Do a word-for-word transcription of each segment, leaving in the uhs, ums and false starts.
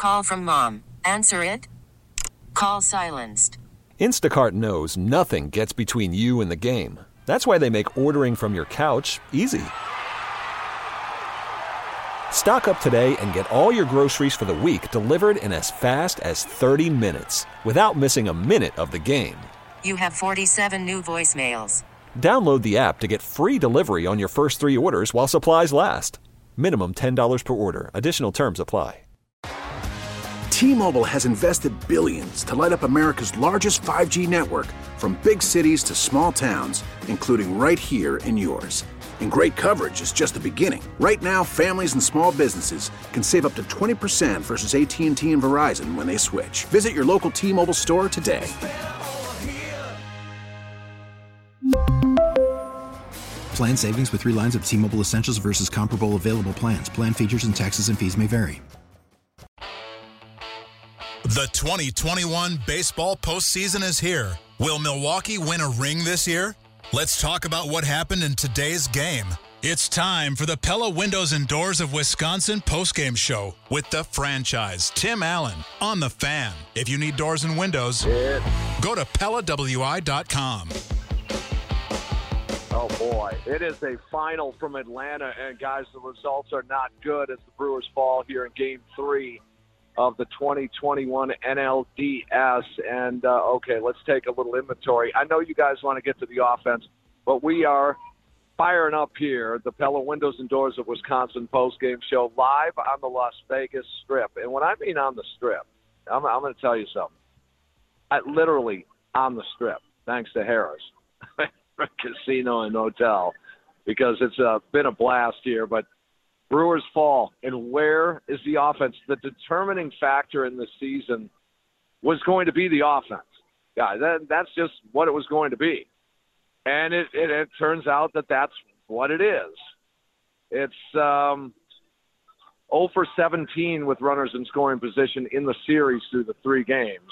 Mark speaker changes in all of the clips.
Speaker 1: Call from mom. Answer it. Call silenced.
Speaker 2: Instacart knows nothing gets between you and the game. That's why they make ordering from your couch easy. Stock up today and get all your groceries for the week delivered in as fast as thirty minutes without missing a minute of the game.
Speaker 1: You have forty-seven new voicemails.
Speaker 2: Download the app to get free delivery on your first three orders while supplies last. Minimum ten dollars per order. Additional terms apply.
Speaker 3: T-Mobile has invested billions to light up America's largest five G network, from big cities to small towns, including right here in yours. And great coverage is just the beginning. Right now, families and small businesses can save up to twenty percent versus A T and T and Verizon when they switch. Visit your local T-Mobile store today.
Speaker 4: Plan savings with three lines of T-Mobile Essentials versus comparable available plans. Plan features and taxes and fees may vary.
Speaker 5: The twenty twenty-one baseball postseason is here. Will Milwaukee win a ring this year? Let's talk about what happened in today's game. It's time for the Pella Windows and Doors of Wisconsin postgame show with the franchise, Tim Allen, on The Fan. If you need doors and windows, yeah. go to Pella W I dot com.
Speaker 6: Oh, boy. It is a final from Atlanta, and, guys, the results are not good as the Brewers fall here in Game three of the twenty twenty-one N L D S. And, uh, okay, let's take a little inventory. I know you guys want to get to the offense, but we are firing up here, the Pella Windows and Doors of Wisconsin postgame show live on the Las Vegas Strip. And when I mean on the Strip, I'm, I'm going to tell you something. I, literally on the Strip, thanks to Harris Casino and Hotel, because it's uh, been a blast here. But Brewers fall, and where is the offense? The determining factor in this season was going to be the offense. Yeah, that, that's just what it was going to be. And it, it, it turns out that that's what it is. It's um, oh for seventeen with runners in scoring position in the series through the three games.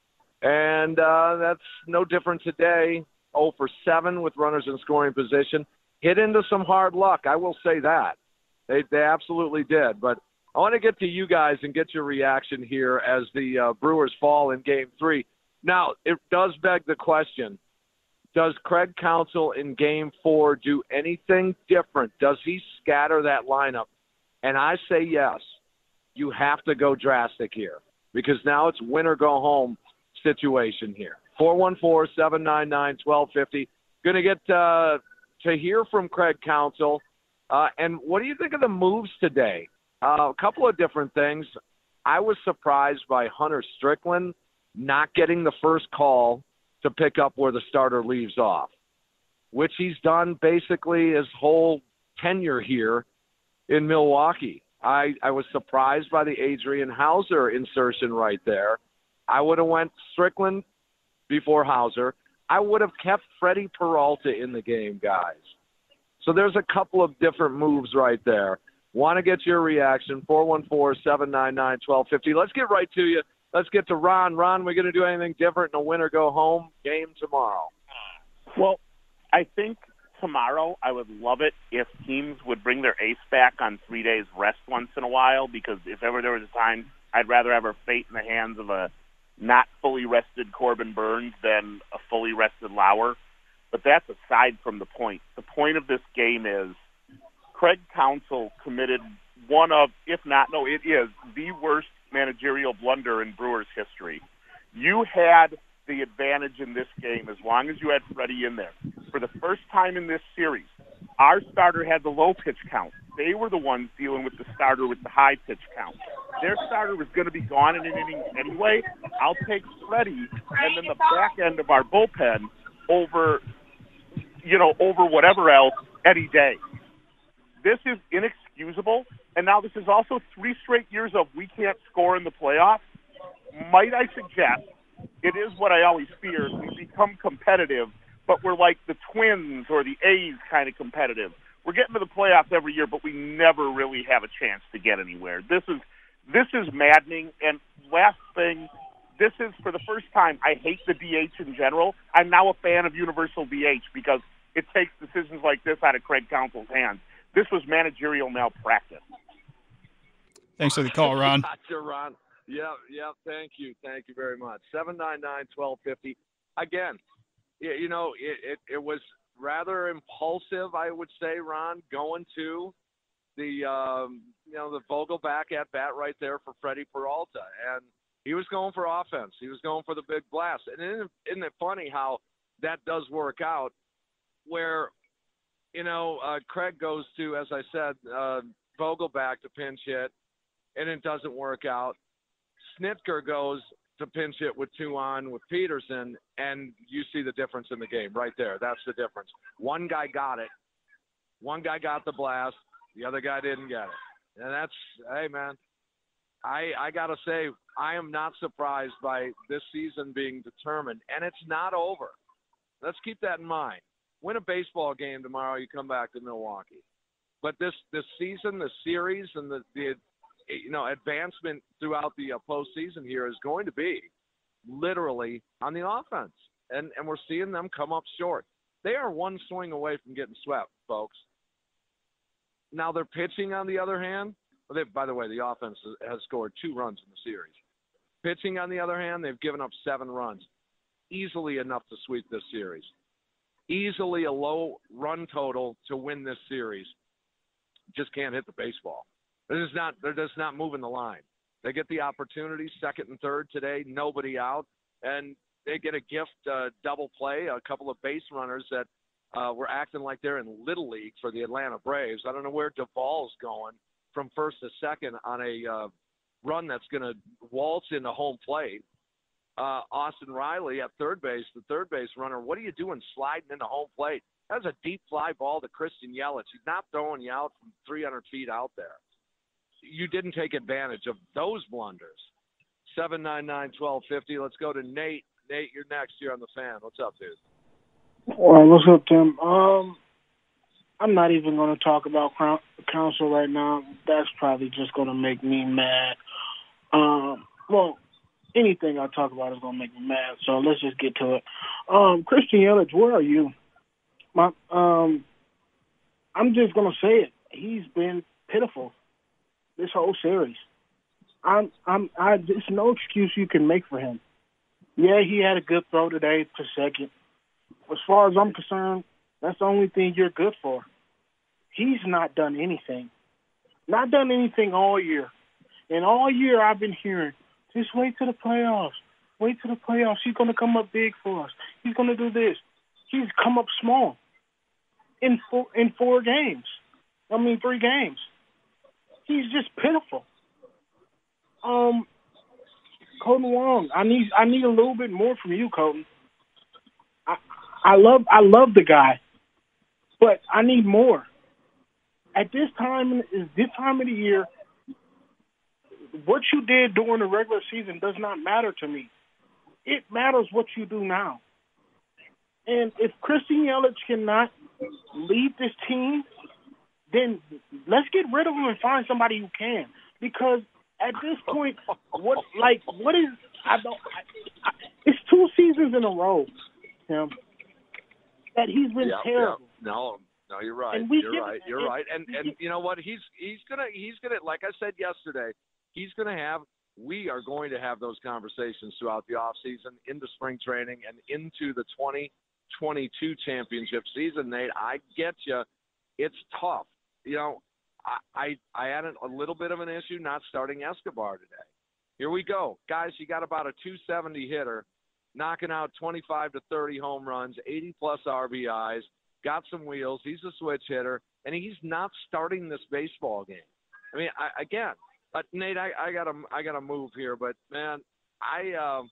Speaker 6: And uh, that's no different today. oh for seven with runners in scoring position. Hit into some hard luck, I will say that. They they absolutely did. But I want to get to you guys and get your reaction here as the uh, Brewers fall in Game three. Now, it does beg the question, does Craig Counsell in Game four do anything different? Does he scatter that lineup? And I say yes. You have to go drastic here because now it's win or go home situation here. four one four, seven nine nine, one two five zero. Going to get uh, to hear from Craig Counsell. Uh, and what do you think of the moves today? Uh, a couple of different things. I was surprised by Hunter Strickland not getting the first call to pick up where the starter leaves off, which he's done basically his whole tenure here in Milwaukee. I, I was surprised by the Adrian Hauser insertion right there. I would have went Strickland before Hauser. I would have kept Freddie Peralta in the game, guys. So there's a couple of different moves right there. Want to get your reaction, four one four, seven nine nine, one two five zero. Let's get right to you. Let's get to Ron. Ron, we going to do anything different in a win or go home game tomorrow?
Speaker 7: Well, I think tomorrow I would love it if teams would bring their ace back on three days rest once in a while, because if ever there was a time, I'd rather have our fate in the hands of a not fully rested Corbin Burns than a fully rested Lauer. But that's aside from the point. The point of this game is Craig Counsell committed one of, if not, no, it is the worst managerial blunder in Brewers history. You had the advantage in this game as long as you had Freddie in there. For the first time in this series, our starter had the low pitch count. They were the ones dealing with the starter with the high pitch count. Their starter was going to be gone in an inning anyway. I'll take Freddie and then the back end of our bullpen over, you know, over whatever else any day. This is inexcusable, and now this is also three straight years of we can't score in the playoffs. Might I suggest, it is what I always fear, we become competitive, but we're like the Twins or the A's kind of competitive. We're getting to the playoffs every year, but we never really have a chance to get anywhere. This is this is maddening, and last thing, this is, for the first time, I hate the D H in general. I'm now a fan of universal D H because it takes decisions like this out of Craig Counsell's hands. This was managerial malpractice.
Speaker 8: Thanks for the call, Ron.
Speaker 6: Gotcha, Ron. Yeah, yeah. Thank you, thank you very much. Seven nine nine twelve fifty. Again, y- you know, it, it it was rather impulsive, I would say, Ron, going to the um, you know the Vogelback at bat right there for Freddie Peralta, and he was going for offense. He was going for the big blast. And isn't, isn't it funny how that does work out? Where you know uh, Craig goes to, as I said, uh, Vogelback to pinch hit, and it doesn't work out. Snitker goes to pinch hit with two on with Peterson, and you see the difference in the game right there. That's the difference. One guy got it. One guy got the blast. The other guy didn't get it. And that's, hey, man, I, I got to say, I am not surprised by this season being determined, and it's not over. Let's keep that in mind. Win a baseball game tomorrow, you come back to Milwaukee. But this, this season, the series, and the, the you know, advancement throughout the uh, postseason here is going to be literally on the offense. And, and we're seeing them come up short. They are one swing away from getting swept, folks. Now, their pitching, on the other hand, well, they, by the way, the offense has scored two runs in the series. Pitching, on the other hand, they've given up seven runs. Easily enough to sweep this series. Easily a low run total to win this series. Just can't hit the baseball. They're just not, they're just not moving the line. They get the opportunity, second and third today, nobody out, and they get a gift uh, double play, a couple of base runners that uh, were acting like they're in Little League for the Atlanta Braves. I don't know where Duvall's going from first to second on a uh, run that's going to waltz into home plate. Uh, Austin Riley at third base, the third base runner, what are you doing sliding into home plate? That was a deep fly ball to Christian Yelich. He's not throwing you out from three hundred feet out there. You didn't take advantage of those blunders. seven nine nine twelve fifty. Let's go to Nate. Nate, you're next here on the Fan. What's up, dude?
Speaker 8: Well, what's up, Tim? Um, I'm not even going to talk about council right now. That's probably just going to make me mad. Um, well, anything I talk about is going to make me mad, so let's just get to it. Um, Christian Yelich, where are you? My, um, I'm just going to say it. He's been pitiful this whole series. I'm, I'm, I, there's no excuse you can make for him. Yeah, he had a good throw today to second. As far as I'm concerned, that's the only thing you're good for. He's not done anything. Not done anything all year. And all year I've been hearing, just wait to the playoffs. Wait to the playoffs. He's going to come up big for us. He's going to do this. He's come up small in four, in four games. I mean, three games. He's just pitiful. Um, Colton Wong, I need I need a little bit more from you, Colton. I I love I love the guy, but I need more. At this time, is this time of the year, what you did during the regular season does not matter to me. It matters what you do now. And if Christian Yelich cannot lead this team, then let's get rid of him and find somebody who can. Because at this point, what like what is I don't. I, I, it's two seasons in a row, Tim, that he's been
Speaker 6: yeah,
Speaker 8: terrible.
Speaker 6: Yeah. No, no, you're right. You're right. You're and, right. And and you know what? He's he's gonna he's gonna like I said yesterday. He's gonna have. We are going to have those conversations throughout the off season, into spring training, and into the twenty twenty-two championship season. Nate, I get you. It's tough. You know, I, I I had a little bit of an issue not starting Escobar today. Here we go. Guys, you got about a two seventy hitter, knocking out twenty-five to thirty home runs, eighty plus R B Is, got some wheels. He's a switch hitter, and he's not starting this baseball game. I mean, I, again, but Nate, I, I gotta I gotta move here, but man, I um,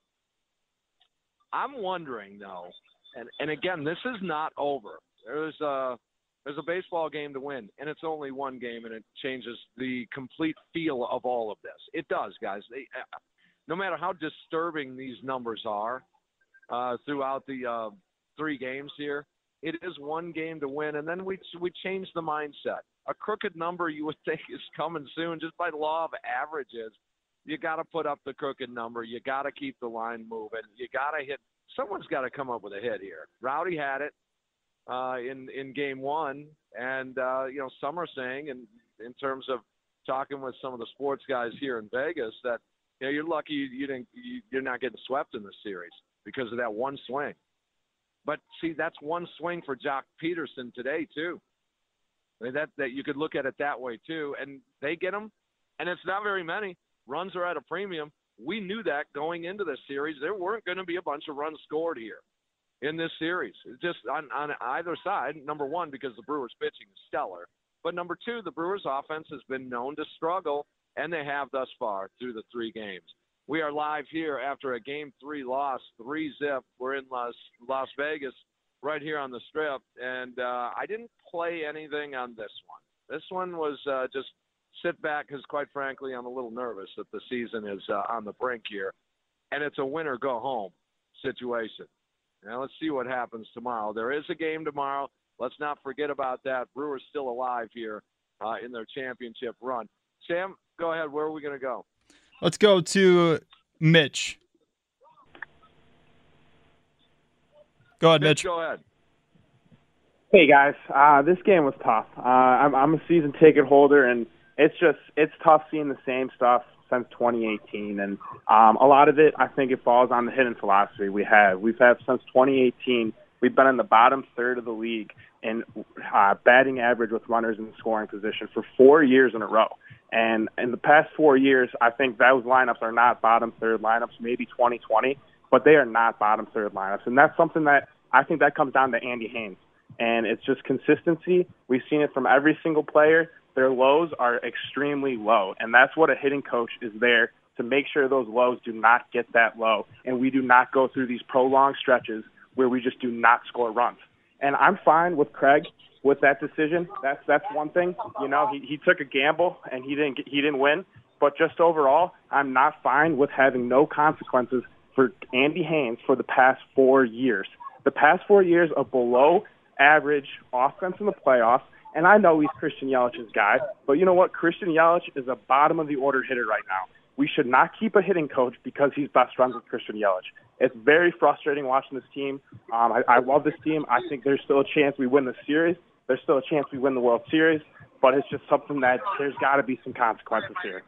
Speaker 6: I'm wondering though, and and again, this is not over. There's a There's a baseball game to win, and it's only one game, and it changes the complete feel of all of this. It does, guys. They, uh, no matter how disturbing these numbers are uh, throughout the uh, three games here, it is one game to win, and then we we change the mindset. A crooked number you would think is coming soon just by law of averages. You got to put up the crooked number. You got to keep the line moving. You got to hit. Someone's got to come up with a hit here. Rowdy had it. Uh, in, in game one, and, uh, you know, some are saying, in, in terms of talking with some of the sports guys here in Vegas, that, You know, you're lucky you, you didn't. You, you're not getting swept in this series because of that one swing. But see, that's one swing for Jock Peterson today too. I mean, that that you could look at it that way too. And they get them, and it's not very many. Runs are at a premium. We knew that going into this series. There weren't going to be a bunch of runs scored here in this series. Just on, on either side. Number one, because the Brewers' pitching is stellar. But number two, the Brewers' offense has been known to struggle, and they have thus far through the three games. We are live here after a game three loss, three zip. We're in Las, Las Vegas right here on the Strip, and uh, I didn't play anything on this one. This one was uh, just sit back because, quite frankly, I'm a little nervous that the season is uh, on the brink here, and it's a win or go home situation. Now let's see what happens tomorrow. There is a game tomorrow. Let's not forget about that. Brewers still alive here uh, in their championship run. Sam, go ahead. Where are we going to go?
Speaker 9: Let's go to Mitch. Go ahead, Mitch.
Speaker 6: Mitch. Go ahead.
Speaker 10: Hey, guys. Uh, this game was tough. Uh, I'm, I'm a season ticket holder, and it's just it's tough seeing the same stuff since twenty eighteen. And um, a lot of it, I think it falls on the hitting philosophy we have. We've had since twenty eighteen, we've been in the bottom third of the league in uh, batting average with runners in scoring position for four years in a row. And in the past four years, I think those lineups are not bottom third lineups, maybe twenty twenty, but they are not bottom third lineups. And that's something that I think that comes down to Andy Haynes. And it's just consistency. We've seen it from every single player. Their lows are extremely low. And that's what a hitting coach is there to make sure those lows do not get that low. And we do not go through these prolonged stretches where we just do not score runs. And I'm fine with Craig with that decision. That's that's one thing. You know, he, he took a gamble and he didn't get, he didn't win. But just overall, I'm not fine with having no consequences for Andy Haynes for the past four years. The past four years of below average offense in the playoffs. And I know he's Christian Yelich's guy, but you know what? Christian Yelich is a bottom of the order hitter right now. We should not keep a hitting coach because he's best friends with Christian Yelich. It's very frustrating watching this team. Um, I, I love this team. I think there's still a chance we win the series. There's still a chance we win the World Series, but it's just something that there's got to be some consequences here.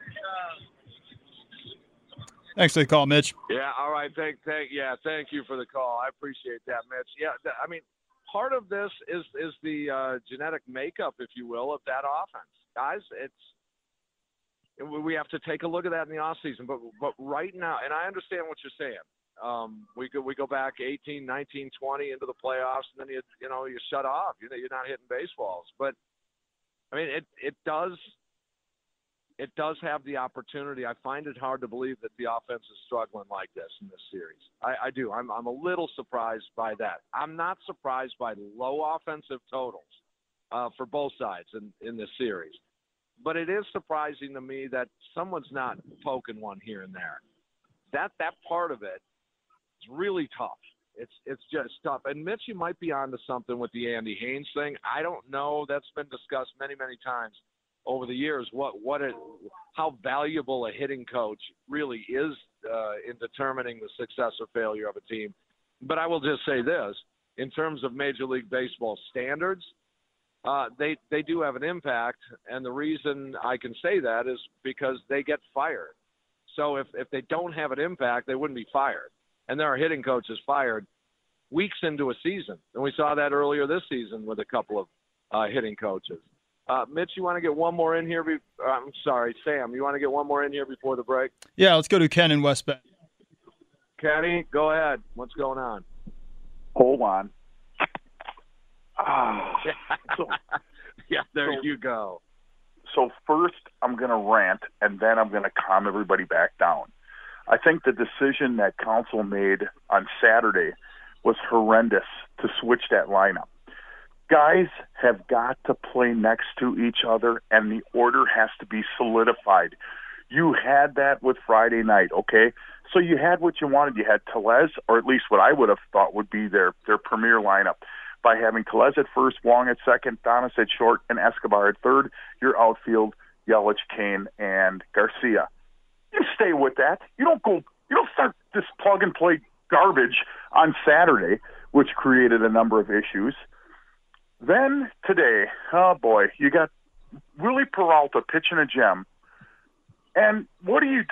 Speaker 9: Thanks for the call, Mitch.
Speaker 6: Yeah, all right. Thank, thank, yeah, thank you for the call. I appreciate that, Mitch. Yeah, th- I mean, part of this is is the uh, genetic makeup, if you will, of that offense. Guys, it's we have to take a look at that in the offseason. But but right now, and I understand what you're saying. Um, we go we go back eighteen, nineteen, twenty into the playoffs, and then you you know you shut off. You know you're not hitting baseballs. But I mean, it it does it does have the opportunity. I find it hard to believe that the offense is struggling like this in this series. I, I do. I'm I'm a little surprised by that. I'm not surprised by low offensive totals uh, for both sides in, in this series. But it is surprising to me that someone's not poking one here and there. That that part of it is really tough. It's it's just tough. And Mitch, you might be onto something with the Andy Haynes thing. I don't know. That's been discussed many, many times over the years, what what it, how valuable a hitting coach really is uh, in determining the success or failure of a team. But I will just say this, in terms of Major League Baseball standards, uh, they, they do have an impact, and the reason I can say that is because they get fired. So if, if they don't have an impact, they wouldn't be fired. And there are hitting coaches fired weeks into a season, and we saw that earlier this season with a couple of uh, hitting coaches. Uh, Mitch, you want to get one more in here? Be- I'm sorry, Sam, you want to get one more in here before the break?
Speaker 9: Yeah, let's go to Ken in West Bend.
Speaker 6: Kenny, go ahead. What's going on?
Speaker 11: Hold on. Ah, so,
Speaker 6: yeah, there
Speaker 11: so,
Speaker 6: you go.
Speaker 11: So first I'm going to rant, and then I'm going to calm everybody back down. I think the decision that council made on Saturday was horrendous to switch that lineup. Guys have got to play next to each other, and the order has to be solidified. You had that with Friday night, okay? So you had what you wanted. You had Tellez, or at least what I would have thought would be their, their premier lineup, by having Tellez at first, Wong at second, Donis at short, and Escobar at third. Your outfield, Yelich, Kane, and Garcia. You stay with that. You don't go. You don't start this plug-and-play garbage on Saturday, which created a number of issues. Then today, oh boy, you got Willie Peralta pitching a gem. And what do you do?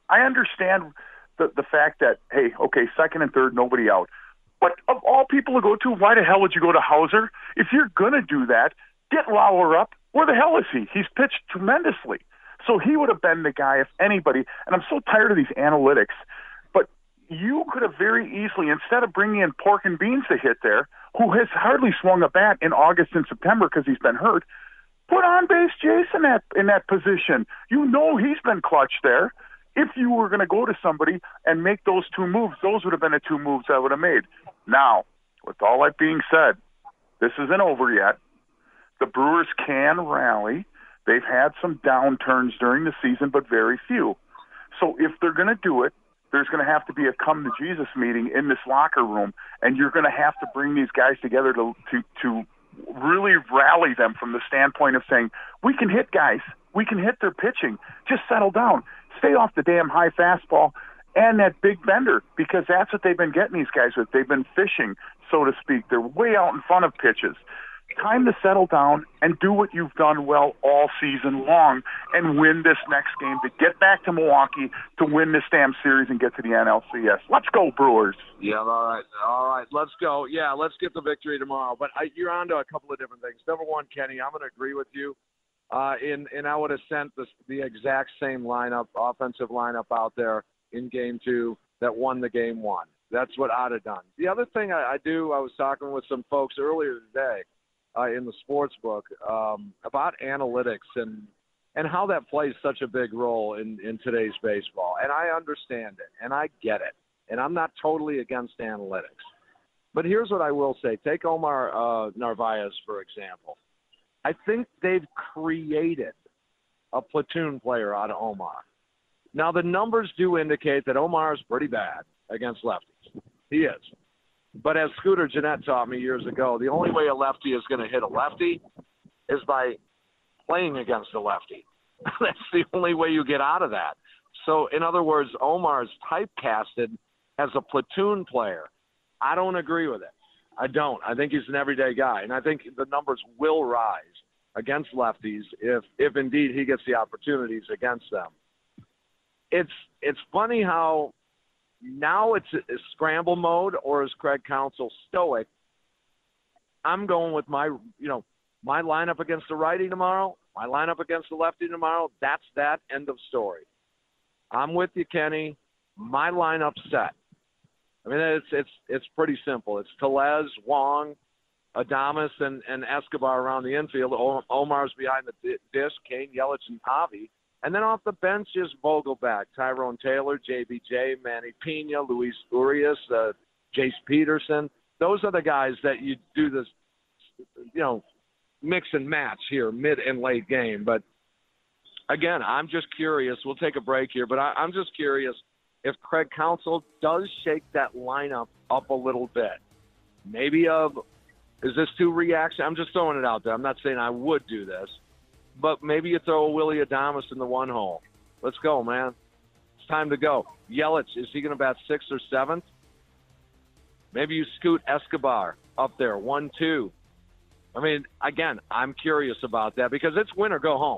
Speaker 11: I understand the the fact that, hey, okay, second and third, nobody out. But of all people to go to, why the hell would you go to Hauser? If you're going to do that, get Lauer up. Where the hell is he? He's pitched tremendously. So he would have been the guy, if anybody. And I'm so tired of these analytics. But you could have very easily, instead of bringing in Pork and Beans to hit there, who has hardly swung a bat in August and September because he's been hurt, put on base Jason in that, in that position. You know he's been clutch there. If you were going to go to somebody and make those two moves, those would have been the two moves I would have made. Now, with all that being said, this isn't over yet. The Brewers can rally. They've had some downturns during the season, but very few. So if they're going to do it, there's going to have to be a come-to-Jesus meeting in this locker room, and you're going to have to bring these guys together to, to, to really rally them from the standpoint of saying, we can hit guys. We can hit their pitching. Just settle down. Stay off the damn high fastball and that big bender, because that's what they've been getting these guys with. They've been fishing, so to speak. They're way out in front of pitches. Time to settle down and do what you've done well all season long and win this next game to get back to Milwaukee to win this damn series and get to the N L C S. Let's go, Brewers.
Speaker 6: Yeah, all right. All right, let's go. Yeah, let's get the victory tomorrow. But I, you're on to a couple of different things. Number one, Kenny, I'm going to agree with you. Uh, in, and I would have sent the, the exact same lineup, offensive lineup out there in game two that won the game one. That's what I'd have done. The other thing I, I do, I was talking with some folks earlier today uh, in the sports book um, about analytics and and how that plays such a big role in, in today's baseball. And I understand it, and I get it. And I'm not totally against analytics. But here's what I will say. Take Omar uh, Narvaez, for example. I think they've created a platoon player out of Omar. Now, the numbers do indicate that Omar is pretty bad against lefties. He is. But as Scooter Gennett taught me years ago, the only way a lefty is going to hit a lefty is by playing against a lefty. That's the only way you get out of that. So, in other words, Omar is typecasted as a platoon player. I don't agree with it. I don't. I think he's an everyday guy, and I think the numbers will rise against lefties if, if indeed he gets the opportunities against them. It's it's funny how now it's a, a scramble mode, or is Craig Counsell stoic? I'm going with my, you know, my lineup against the righty tomorrow, my lineup against the lefty tomorrow. That's that. End of story. I'm with you, Kenny. My lineup set. I mean, it's it's it's pretty simple. It's Tellez, Wong, Adames, and, and Escobar around the infield. O- Omar's behind the dish, Kane, Yelich, and Javi. And then off the bench is Vogelback, Tyrone Taylor, J B J, Manny Pena, Luis Urias, uh, Jace Peterson. Those are the guys that you do this, you know, mix and match here, mid and late game. But, again, I'm just curious. We'll take a break here, but I, I'm just curious if Craig Counsell does shake that lineup up a little bit. Maybe a, is this too reaction? I'm just throwing it out there. I'm not saying I would do this. But maybe you throw a Willy Adames in the one hole. Let's go, man. It's time to go. Yelich, is he going to bat sixth or seventh? Maybe you scoot Escobar up there, one, two. I mean, again, I'm curious about that because it's win or go home.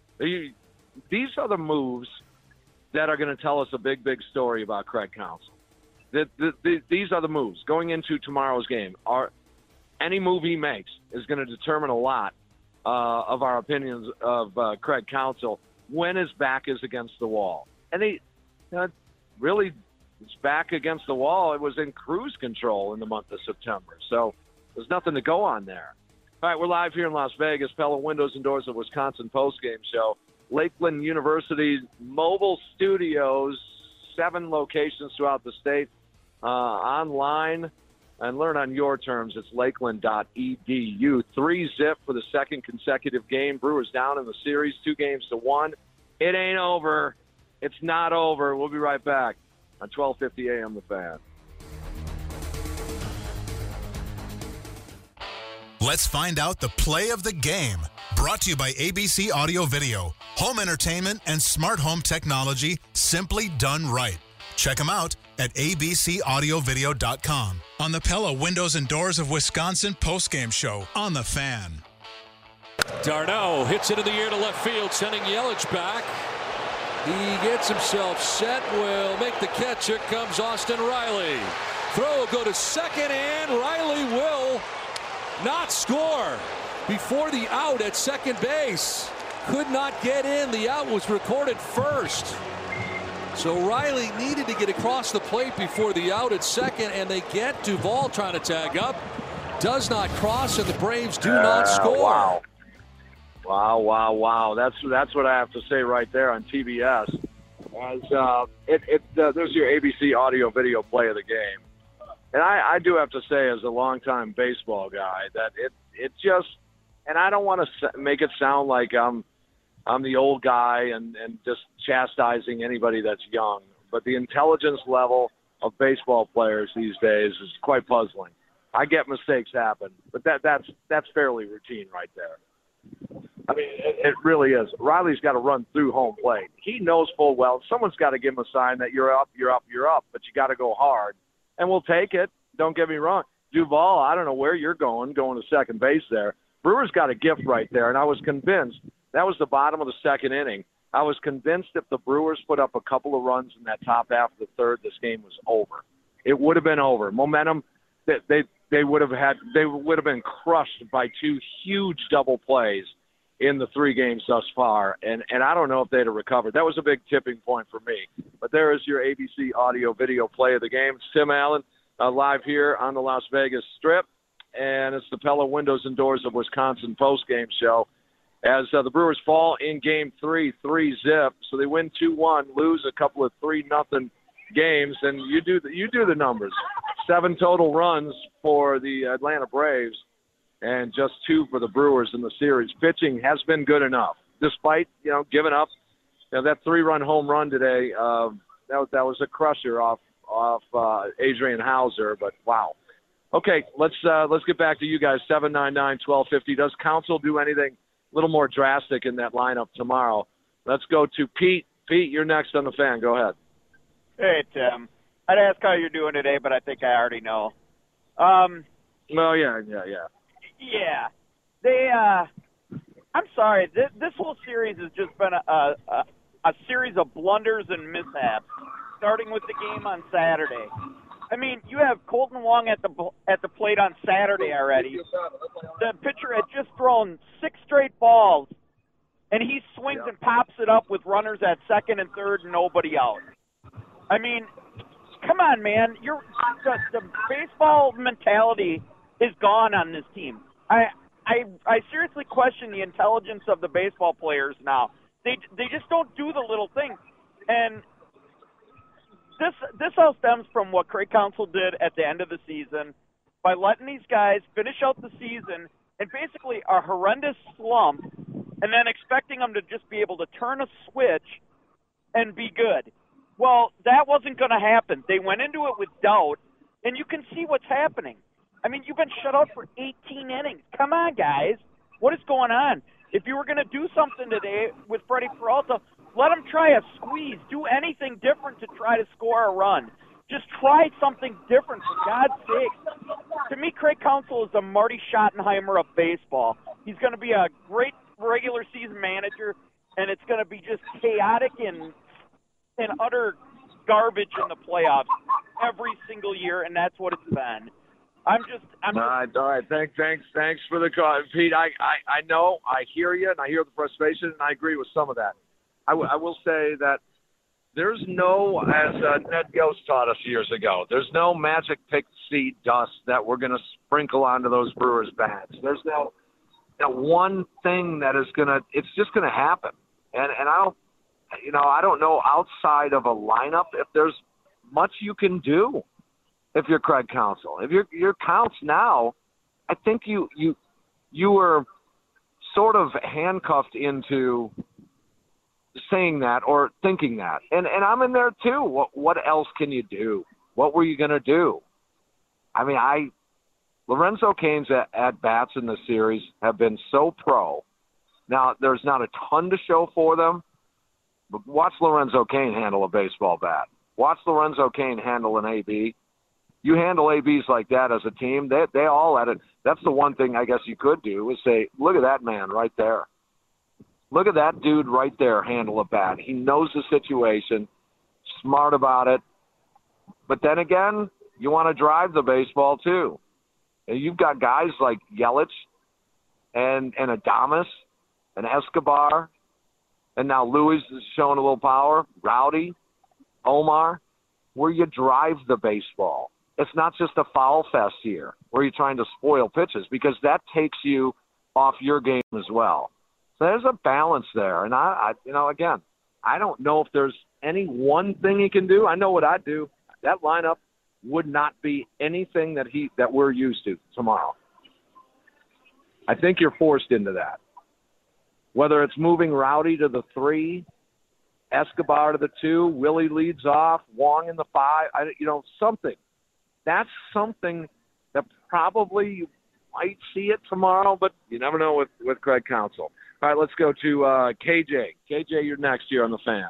Speaker 6: These are the moves that are going to tell us a big, big story about Craig Counsell. The, the, the, these are the moves. Going into tomorrow's game, are, any move he makes is going to determine a lot Uh, of our opinions of uh, Craig Counsell when his back is against the wall. And he uh, really, his back against the wall, it was in cruise control in the month of September. So there's nothing to go on there. All right, we're live here in Las Vegas, Pella Windows and Doors of Wisconsin postgame show. Lakeland University mobile studios, seven locations throughout the state, uh, online. And learn on your terms. It's lakeland dot e d u. Three zip for the second consecutive game. Brewers down in the series, two games to one. It ain't over. It's not over. We'll be right back on twelve fifty a.m. The Fan.
Speaker 5: Let's find out the play of the game. Brought to you by A B C Audio Video. Home entertainment and smart home technology simply done right. Check them out at a b c audio video dot com on the Pella Windows and Doors of Wisconsin postgame show on The Fan.
Speaker 12: Darno hits it in the air to left field, sending Yelich back. He gets himself set, will make the catch. Here comes Austin Riley. Throw will go to second, and Riley will not score before the out at second base. Could not get in. The out was recorded first. So Riley needed to get across the plate before the out at second, and they get Duvall trying to tag up. Does not cross, and the Braves do uh, not score.
Speaker 6: Wow. Wow, wow, wow. That's that's what I have to say right there on T B S. As uh, it, it uh, there's your A B C audio video play of the game. And I, I do have to say, as a longtime baseball guy, that it it just, and I don't want to make it sound like I'm I'm the old guy and, and just chastising anybody that's young, but the intelligence level of baseball players these days is quite puzzling. I get mistakes happen, but that that's that's fairly routine right there. I mean, it, it really is. Riley's got to run through home plate. He knows full well someone's got to give him a sign that you're up, you're up, you're up, but you got to go hard. And we'll take it. Don't get me wrong. Duvall, I don't know where you're going, going to second base there. Brewers got a gift right there, and I was convinced that was the bottom of the second inning. I was convinced if the Brewers put up a couple of runs in that top half of the third, this game was over. It would have been over. Momentum, they they, they would have had, they would have been crushed by two huge double plays in the three games thus far, and, and I don't know if they'd have recovered. That was a big tipping point for me. But there is your A B C audio video play of the game. It's Tim Allen uh, live here on the Las Vegas Strip, and it's the Pella Windows and Doors of Wisconsin post-game show as uh, the Brewers fall in game three, three zip. So they win two one, lose a couple of three nothing games, and you do the, you do the numbers. Seven total runs for the Atlanta Braves, and just two for the Brewers in the series. Pitching has been good enough, despite, you know, giving up, you know, that three-run home run today. Uh, that, was, that was a crusher off off uh, Adrian Hauser, but wow. Okay, let's uh, let's get back to you guys. seven nine nine, one two five zero. Does Counsell do anything a little more drastic in that lineup tomorrow? Let's go to Pete. Pete, you're next on the Fan. Go ahead.
Speaker 13: Hey, Tim. I'd ask how you're doing today, but I think I already know. Um,
Speaker 6: well, yeah, yeah, yeah.
Speaker 13: Yeah, they. Uh, I'm sorry. This, this whole series has just been a, a a series of blunders and mishaps, starting with the game on Saturday. I mean, you have Colton Wong at the at the plate on Saturday already. The pitcher had just thrown six straight balls, and he swings and pops it up with runners at second and third and nobody out. I mean, come on, man. You're the, the baseball mentality is gone on this team. I, I I seriously question the intelligence of the baseball players now. They they just don't do the little things. And this this all stems from what Craig Counsell did at the end of the season by letting these guys finish out the season in basically a horrendous slump and then expecting them to just be able to turn a switch and be good. Well, that wasn't going to happen. They went into it with doubt, and you can see what's happening. I mean, you've been shut out for eighteen innings. Come on, guys. What is going on? If you were going to do something today with Freddie Peralta, let him try a squeeze. Do anything different to try to score a run. Just try something different, for God's sake. To me, Craig Counsell is the Marty Schottenheimer of baseball. He's going to be a great regular season manager, and it's going to be just chaotic and, and utter garbage in the playoffs every single year, and that's what it's been. I'm just. I'm
Speaker 6: all right, all right. Thanks, thanks, thanks for the call, Pete. I, I, I know, I hear you, and I hear the frustration, and I agree with some of that. I, w- I will say that there's no, as uh, Ned Ghost taught us years ago, there's no magic pixie dust that we're going to sprinkle onto those Brewers bats. There's no, no one thing that is going to. It's just going to happen, and and I don't, you know, I don't know outside of a lineup if there's much you can do. If you're Craig Counsell, if you're your counts now, I think you you you were sort of handcuffed into saying that or thinking that, and and I'm in there too. What what else can you do? What were you going to do? I mean, I Lorenzo Cain's at, at bats in the series have been so pro. Now there's not a ton to show for them, but watch Lorenzo Cain handle a baseball bat. Watch Lorenzo Cain handle an A B. You handle A Bs like that as a team, they they all at it. That's the one thing I guess you could do is say, look at that man right there. Look at that dude right there handle a bat. He knows the situation, smart about it. But then again, you want to drive the baseball too. And you've got guys like Yelich and, and Adames and Escobar, and now Luis is showing a little power, Rowdy, Omar, where you drive the baseball. It's not just a foul fest here where you're trying to spoil pitches, because that takes you off your game as well. So there's a balance there. And, I, I you know, again, I don't know if there's any one thing he can do. I know what I'd do. That lineup would not be anything that he that we're used to tomorrow. I think you're forced into that. Whether it's moving Rowdy to the three, Escobar to the two, Willie leads off, Wong in the five, I, you know, something. That's something that probably you might see it tomorrow, but you never know with, with Craig Counsell. All right, let's go to uh, K J. K J, you're next here on The Fan.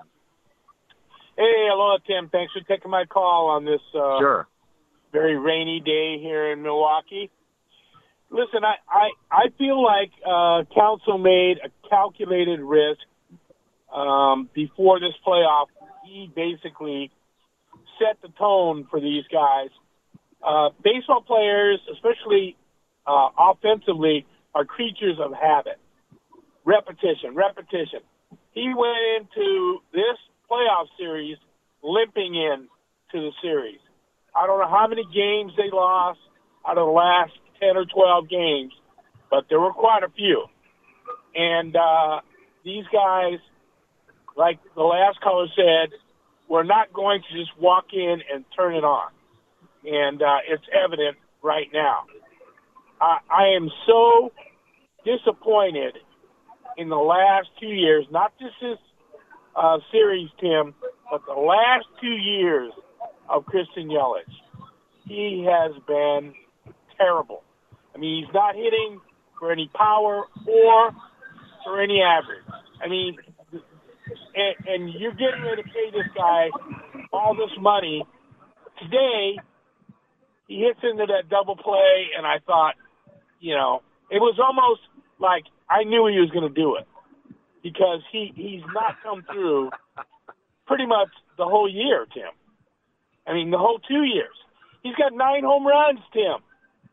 Speaker 14: Hey, aloha, Tim. Thanks for taking my call on this uh,
Speaker 6: sure.
Speaker 14: very rainy day here in Milwaukee. Listen, I, I, I feel like uh, Counsell made a calculated risk um, before this playoff. He basically set the tone for these guys. Uh, baseball players, especially uh, offensively, are creatures of habit. Repetition, repetition. He went into this playoff series limping in to the series. I don't know how many games they lost out of the last ten or twelve games, but there were quite a few. And uh, these guys, like the last caller said, we're not going to just walk in and turn it on. And uh, it's evident right now. I, I am so disappointed in the last two years, not just this uh, series, Tim, but the last two years of Christian Yelich. He has been terrible. I mean, he's not hitting for any power or for any average. I mean, and, and you're getting ready to pay this guy all this money. Today, he hits into that double play, and I thought, you know, it was almost like I knew he was going to do it, because he, he's not come through pretty much the whole year, Tim. I mean, the whole two years. He's got nine home runs, Tim.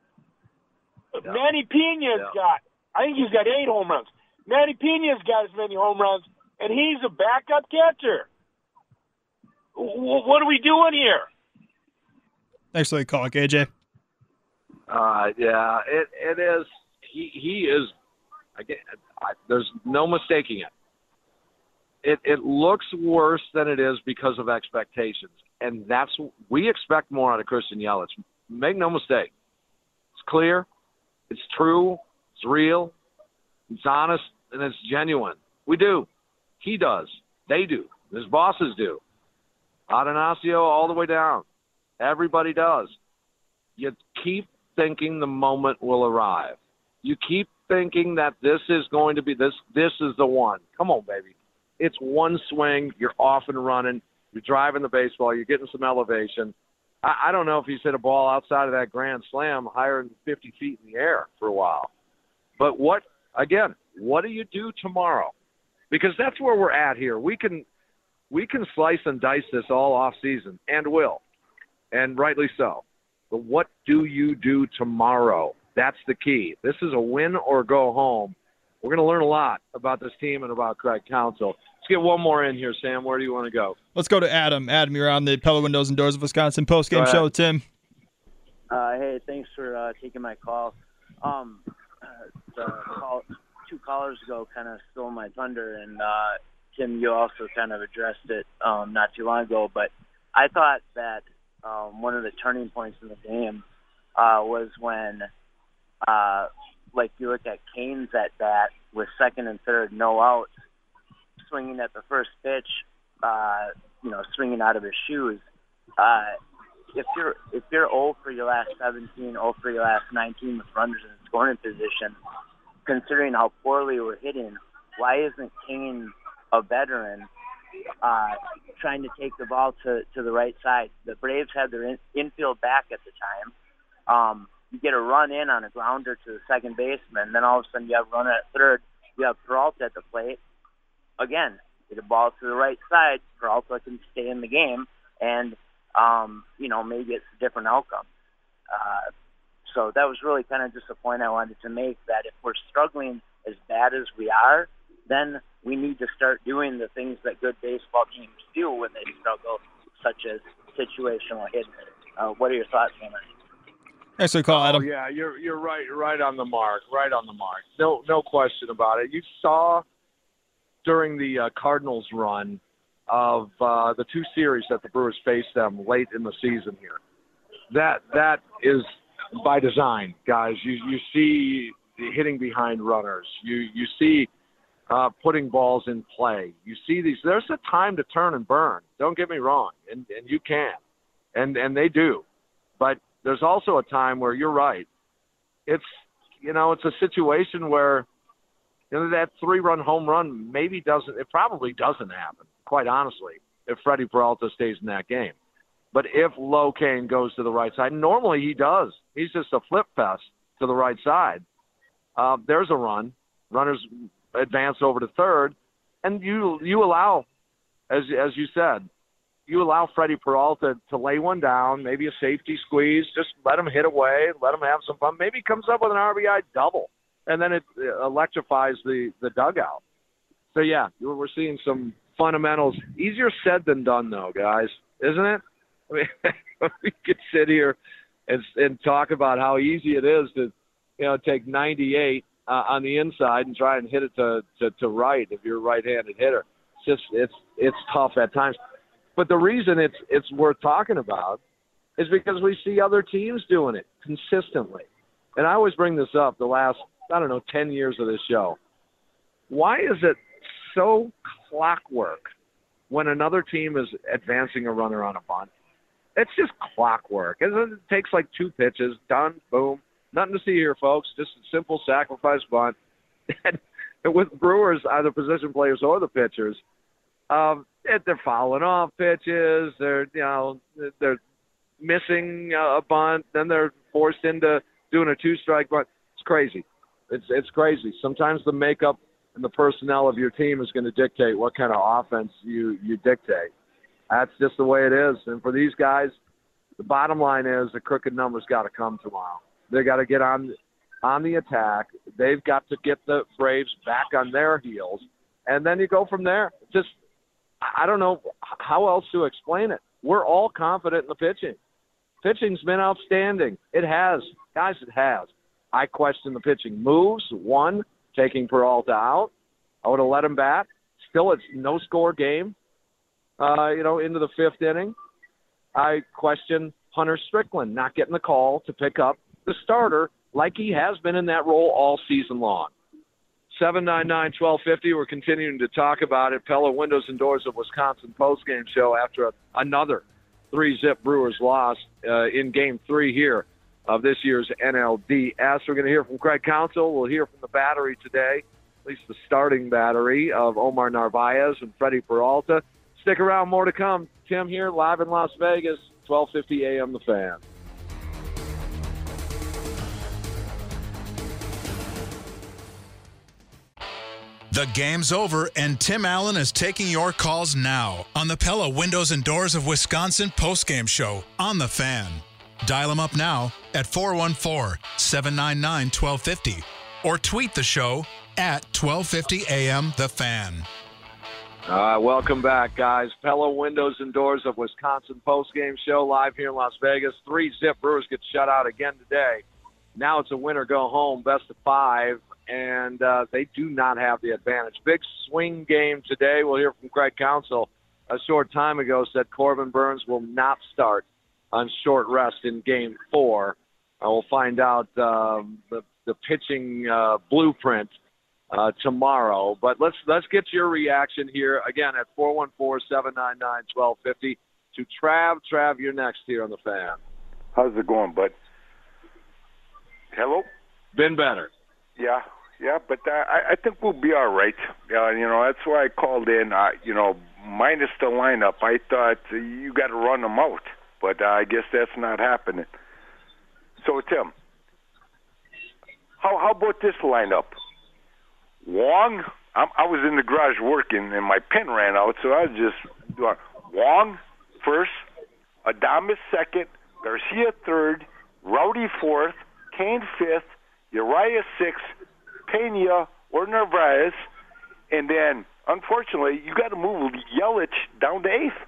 Speaker 14: Yeah. Manny Pena's yeah. got, I think he's got eight home runs. Manny Pena's got as many home runs, and he's a backup catcher. W- what are we doing here?
Speaker 9: Thanks for the call, K J.
Speaker 6: Uh, yeah, it it is. He he is. Again, I, there's no mistaking it. It it looks worse than it is because of expectations, and that's we expect more out of Christian Yelich. Make no mistake. It's clear. It's true. It's real. It's honest, and it's genuine. We do. He does. They do. His bosses do. Atanasio all the way down. Everybody does. You keep thinking the moment will arrive. You keep thinking that this is going to be this. This is the one. Come on, baby. It's one swing. You're off and running. You're driving the baseball. You're getting some elevation. I, I don't know if he's hit a ball outside of that grand slam higher than fifty feet in the air for a while. But what, again, what do you do tomorrow? Because that's where we're at here. We can we can slice and dice this all off season, and will, and rightly so. But what do you do tomorrow? That's the key. This is a win or go home. We're going to learn a lot about this team and about Craig Counsell. Let's get one more in here, Sam. Where do you want to go?
Speaker 9: Let's go to Adam. Adam, you're on the Pella Windows and Doors of Wisconsin postgame show. Tim.
Speaker 15: Uh, hey, thanks for uh, taking my call. Um, uh, the call. Two callers ago kind of stole my thunder, and uh, Tim, you also kind of addressed it um, not too long ago. But I thought that um, one of the turning points in the game uh, was when, uh, like, you look at Kane's at bat with second and third, no outs, swinging at the first pitch, uh, you know, swinging out of his shoes. Uh, if you're if you're zero for your last seventeen, zero for your last nineteen with runners in scoring position, considering how poorly we're hitting, why isn't Kane a veteran uh, trying to take the ball to, to the right side? The Braves had their in, infield back at the time. Um, you get a run in on a grounder to the second baseman, then all of a sudden you have a runner at third, you have Peralta at the plate. again, get the ball to the right side, Peralta can stay in the game, and, um, you know, maybe it's a different outcome. Uh, so that was really kind of just a point I wanted to make, that if we're struggling as bad as we are, then we need to start doing the things that good baseball teams do when they struggle, such as situational hitting. Uh, what are your thoughts on that?
Speaker 9: Thanks for the call, Adam.
Speaker 6: Oh, yeah, you're you're right, right on the mark, right on the mark. No, no question about it. You saw during the uh, Cardinals run of uh, the two series that the Brewers faced them late in the season here. That that is by design, guys. You you see hitting behind runners. You you see uh, putting balls in play. You see these. There's a time to turn and burn. Don't get me wrong, and and you can, and and they do, but there's also a time where you're right. It's, you know, it's a situation where, you know, that three-run home run maybe doesn't, it probably doesn't happen, quite honestly, if Freddie Peralta stays in that game. But if Locaine goes to the right side, normally he does. He's just a flip fest to the right side. Uh, there's a run. Runners advance over to third, and you you allow, as as you said, you allow Freddie Peralta to lay one down, maybe a safety squeeze, just let him hit away, let him have some fun. Maybe he comes up with an R B I double, and then it electrifies the, the dugout. So, yeah, we're seeing some fundamentals. Easier said than done, though, guys, isn't it? I mean, we could sit here and, and talk about how easy it is to, you know, take ninety-eight uh, on the inside and try and hit it to, to, to right if you're a right-handed hitter. It's just it's it's tough at times. But the reason it's it's worth talking about is because we see other teams doing it consistently. And I always bring this up the last, I don't know, ten years of this show. Why is it so clockwork when another team is advancing a runner on a bunt? It's just clockwork. It takes like two pitches, done, boom. Nothing to see here, folks. Just a simple sacrifice bunt. And with Brewers, either position players or the pitchers, um, they're fouling off pitches. They're, you know, they're missing a bunt. Then they're forced into doing a two-strike bunt. It's crazy. It's it's crazy. Sometimes the makeup and the personnel of your team is going to dictate what kind of offense you, you dictate. That's just the way it is. And for these guys, the bottom line is the crooked number's got to come tomorrow. They got to get on on the attack. They've got to get the Braves back on their heels, and then you go from there. Just I don't know how else to explain it. We're all confident in the pitching. Pitching's been outstanding. It has. Guys, it has. I question the pitching moves. One, taking Peralta out. I would have let him bat. Still, it's no-score game, uh, you know, into the fifth inning. I question Hunter Strickland not getting the call to pick up the starter like he has been in that role all season long. seven nine nine, one two five zero. We're continuing to talk about it. Pella Windows and Doors of Wisconsin postgame show after a, another three-zip Brewers loss uh, in Game three here of this year's N L D S. We're going to hear from Craig Counsell. We'll hear from the battery today, at least the starting battery of Omar Narvaez and Freddie Peralta. Stick around, more to come. Tim here, live in Las Vegas, twelve fifty A M The Fan.
Speaker 5: The game's over, and Tim Allen is taking your calls now on the Pella Windows and Doors of Wisconsin postgame show on The Fan. Dial him up now at four one four, seven nine nine, one two five zero or tweet the show at twelve fifty A M The Fan.
Speaker 6: Uh, welcome back, guys. Pella Windows and Doors of Wisconsin postgame show live here in Las Vegas. Three-zip Brewers get shut out again today. Now it's a winner go home, best of five. And uh, they do not have the advantage. Big swing game today. We'll hear from Craig Counsell. A short time ago said Corbin Burns will not start on short rest in Game four. Uh, we'll find out um, the, the pitching uh, blueprint uh, tomorrow. But let's let's get your reaction here, again, at four one four, seven nine nine, one two five zero to Trav. Trav, you're next here on The Fan.
Speaker 16: How's it going, bud? Hello?
Speaker 6: Been better.
Speaker 16: Yeah. Yeah, but uh, I, I think we'll be all right. Uh, you know, that's why I called in. Uh, you know, minus the lineup, I thought uh, you got to run them out, but uh, I guess that's not happening. So, Tim, how how about this lineup? Wong I'm, I was in the garage working, and my pen ran out, so I was just doing Wong first, Adames second, Garcia third, Rowdy fourth, Kane fifth, Uriah sixth, Pena or Narvaez, and then, unfortunately, you got to move Yelich down to eighth.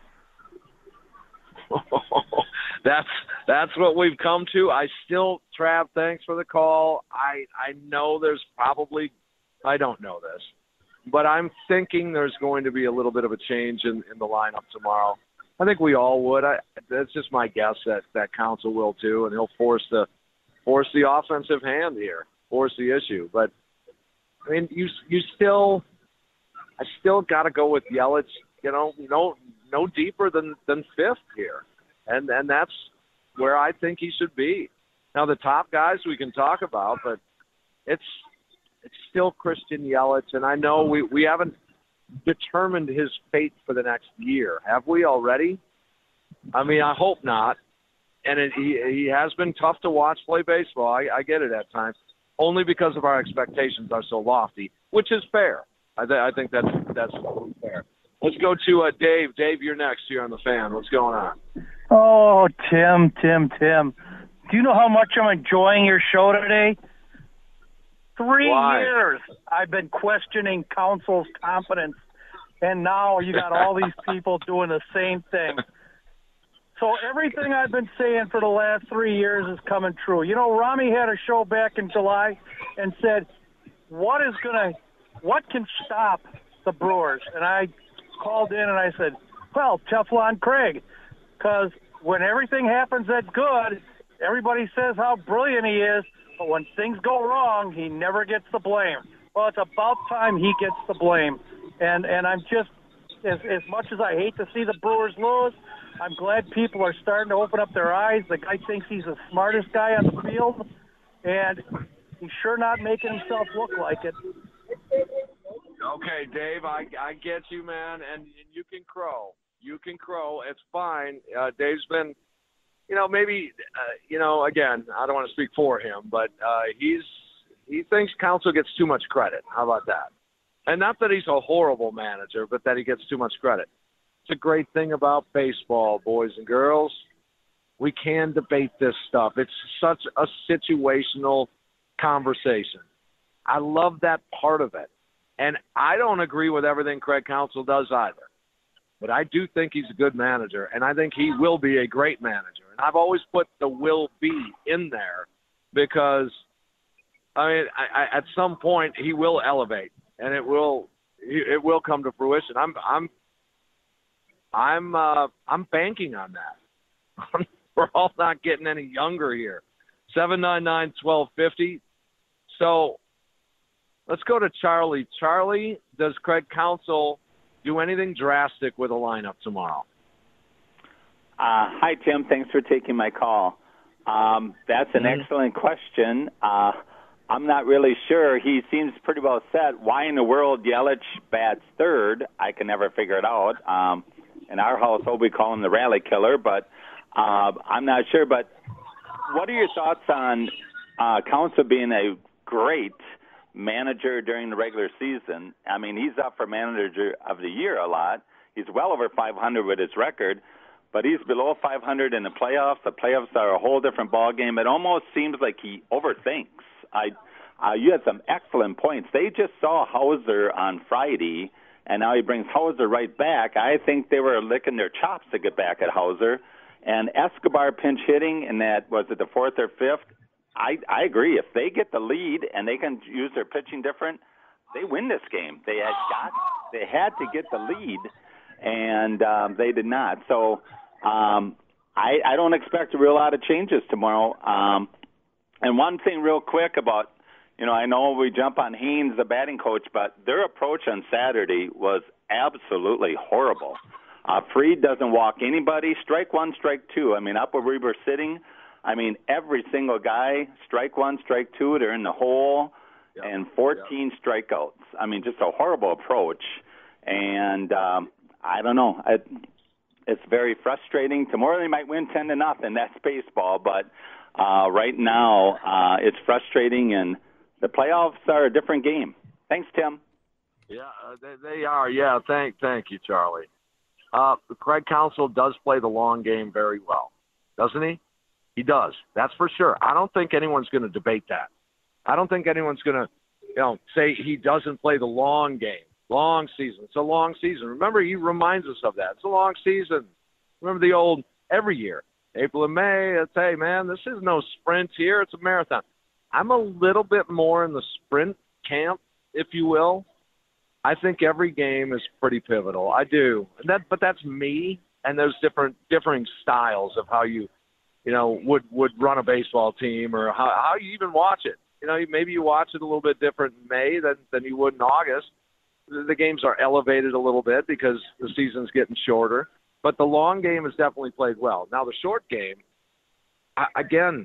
Speaker 6: that's that's what we've come to. I still, Trav, thanks for the call. I I know there's probably, I don't know this, but I'm thinking there's going to be a little bit of a change in, in the lineup tomorrow. I think we all would. I, that's just my guess that, that Counsell will too, and he'll force the force the offensive hand here, force the issue. But I mean, you you still, I still got to go with Yelich. You know, no no deeper than, than fifth here, and and that's where I think he should be. Now the top guys we can talk about, but it's it's still Christian Yelich, and I know we, we haven't determined his fate for the next year, have we already? I mean, I hope not. And it, he he has been tough to watch play baseball. I, I get it at times, only because of our expectations are so lofty, which is fair. I, th- I think that's that's fair. Let's go to uh, Dave. Dave, you're next here on The Fan. What's going on?
Speaker 17: Oh, Tim, Tim, Tim. Do you know how much I'm enjoying your show today? Three
Speaker 6: Why?
Speaker 17: years I've been questioning Counsell's competence, and now you got all these people doing the same thing. So everything I've been saying for the last three years is coming true. You know, Rami had a show back in July and said, what is going to, what can stop the Brewers? And I called in and I said, well, Teflon Craig, because when everything happens that's good, everybody says how brilliant he is, but when things go wrong, he never gets the blame. Well, it's about time he gets the blame. And and I'm just, as, as much as I hate to see the Brewers lose, I'm glad people are starting to open up their eyes. The guy thinks he's the smartest guy on the field, and he's sure not making himself look like it.
Speaker 6: Okay, Dave, I, I get you, man, and, and you can crow. You can crow. It's fine. Uh, Dave's been, you know, maybe, uh, you know, again, I don't want to speak for him, but uh, he's he thinks Counsell gets too much credit. How about that? And not that he's a horrible manager, but that he gets too much credit. It's a great thing about baseball, boys and girls. We can debate this stuff. It's such a situational conversation. I love that part of it. And I don't agree with everything Craig Counsell does either. But I do think he's a good manager, and I think he will be a great manager. And I've always put the will be in there because, I mean, I, I, at some point he will elevate, and it will it will come to fruition. I'm I'm I'm uh, I'm banking on that. We're all not getting any younger here. seven nine nine, one two five zero. So let's go to Charlie. Charlie, does Craig Counsell do anything drastic with a lineup tomorrow?
Speaker 18: Uh, hi, Tim. Thanks for taking my call. Um, that's an mm-hmm. excellent question. Uh, I'm not really sure. He seems pretty well set. Why in the world Yelich bats third? I can never figure it out. Um, in our household, we call him the rally killer, but uh, I'm not sure. But what are your thoughts on uh, Counsell being a great manager during the regular season? I mean, he's up for manager of the year a lot. He's well over five hundred with his record, but he's below five hundred in the playoffs. The playoffs are a whole different ballgame. It almost seems like he overthinks. I, uh, you had some excellent points. They just saw Hauser on Friday, and now he brings Hauser right back. I think they were licking their chops to get back at Hauser. And Escobar pinch hitting in that, was it the fourth or fifth? I, I agree. If they get the lead and they can use their pitching different, they win this game. They had got, they had to get the lead, and um, they did not. So um, I, I don't expect a real lot of changes tomorrow. Um, and one thing real quick about, you know, I know we jump on Haynes, the batting coach, but their approach on Saturday was absolutely horrible. Uh, Fried doesn't walk anybody. Strike one, strike two. I mean, up where we were sitting, I mean, every single guy, strike one, strike two, they're in the hole, yep. and fourteen yep. strikeouts. I mean, just a horrible approach. And um, I don't know. It, it's very frustrating. Tomorrow they might win ten to nothing. That's baseball. But uh, right now uh, it's frustrating, and the playoffs are a different game. Thanks, Tim.
Speaker 6: Yeah, uh, they, they are. Yeah, thank thank you, Charlie. Uh, Craig Counsell does play the long game very well, doesn't he? He does. That's for sure. I don't think anyone's going to debate that. I don't think anyone's going to, you know, say he doesn't play the long game. Long season. It's a long season. Remember, he reminds us of that. It's a long season. Remember the old every year, April and May. It's, hey, man, this is no sprint here. It's a marathon. I'm a little bit more in the sprint camp, if you will. I think every game is pretty pivotal. I do. And that, but that's me. And there's different differing styles of how you, you know, would, would run a baseball team or how, how you even watch it. You know, maybe you watch it a little bit different in May than, than you would in August. The games are elevated a little bit because the season's getting shorter. But the long game is definitely played well. Now, the short game, I, again,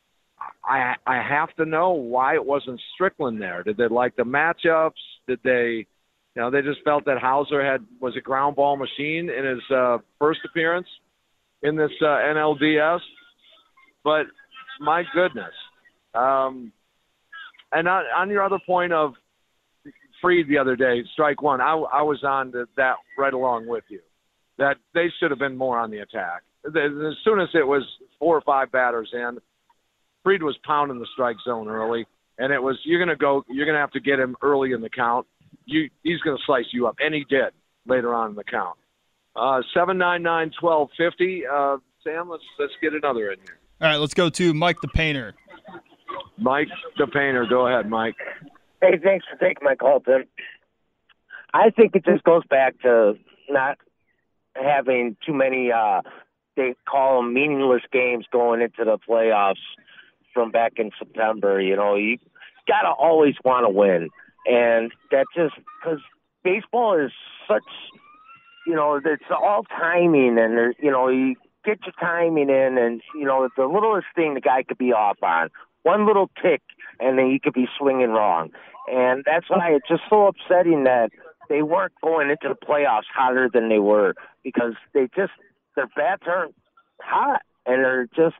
Speaker 6: I I have to know why it wasn't Strickland there. Did they like the matchups? Did they, you know, they just felt that Hauser had was a ground ball machine in his uh, first appearance in this uh, N L D S. But my goodness. Um, and on, on your other point of Fried the other day, strike one, I, I was on to that right along with you, that they should have been more on the attack. As soon as it was four or five batters in, Fried was pounding the strike zone early, and it was you're gonna go, you're gonna have to get him early in the count. You, he's gonna slice you up, and he did later on in the count. Uh, seven nine nine twelve fifty. Uh, Sam, let's let's get another in here.
Speaker 9: All right, let's go to Mike the Painter.
Speaker 6: Mike the Painter, go ahead, Mike.
Speaker 19: Hey, thanks for taking my call, Tim. I think it just goes back to not having too many, uh, they call them meaningless games going into the playoffs from back in September. You know, you got to always want to win. And that just, because baseball is such, you know, it's all timing and, there, you know, you get your timing in and, you know, the littlest thing the guy could be off on. One little tick, and then he could be swinging wrong. And that's why it's just so upsetting that they weren't going into the playoffs hotter than they were because they just, their bats aren't hot, and they're just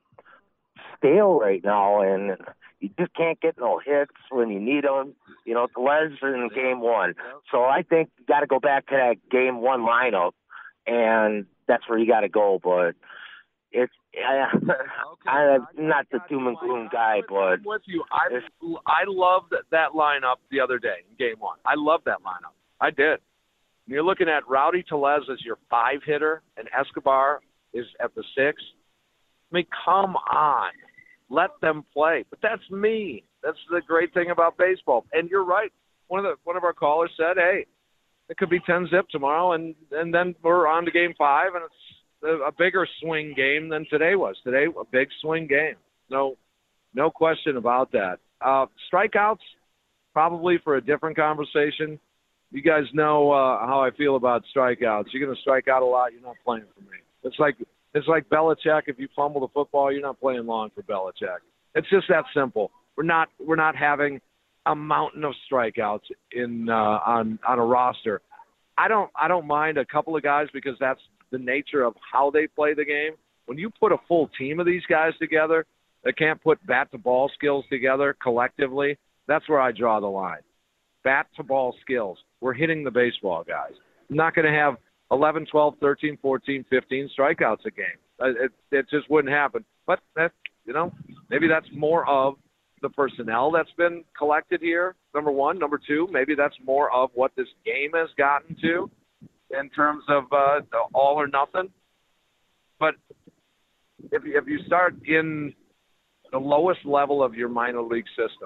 Speaker 19: stale right now, and you just can't get no hits when you need them. You know, the Reds are in game one. So I think you got to go back to that game one lineup, and that's where you got to go. But it's I, I'm not the doom and gloom guy, but
Speaker 6: I'm with you. I I loved that lineup the other day in game one. I loved that lineup. I did. And you're looking at Rowdy Tellez as your five hitter, and Escobar is at the six. I mean, come on, let them play. But that's me. That's the great thing about baseball. And you're right. One of the one of our callers said, "Hey, it could be ten zip tomorrow, and and then we're on to game five, and it's a bigger swing game than today was. Today, a big swing game. No, no question about that. Uh, strikeouts, probably for a different conversation. You guys know uh, how I feel about strikeouts. You're going to strike out a lot, you're not playing for me. It's like it's like Belichick. If you fumble the football, you're not playing long for Belichick. It's just that simple. We're not we're not having a mountain of strikeouts in uh, on on a roster. I don't I don't mind a couple of guys because that's the nature of how they play the game. When you put a full team of these guys together that can't put bat-to-ball skills together collectively, that's where I draw the line. Bat-to-ball skills. We're hitting the baseball, guys. I'm not going to have eleven, twelve, thirteen, fourteen, fifteen strikeouts a game. It, it just wouldn't happen. But, that, you know, maybe that's more of the personnel that's been collected here, number one. Number two, maybe that's more of what this game has gotten to in terms of uh, all or nothing. But if you, if you start in the lowest level of your minor league system,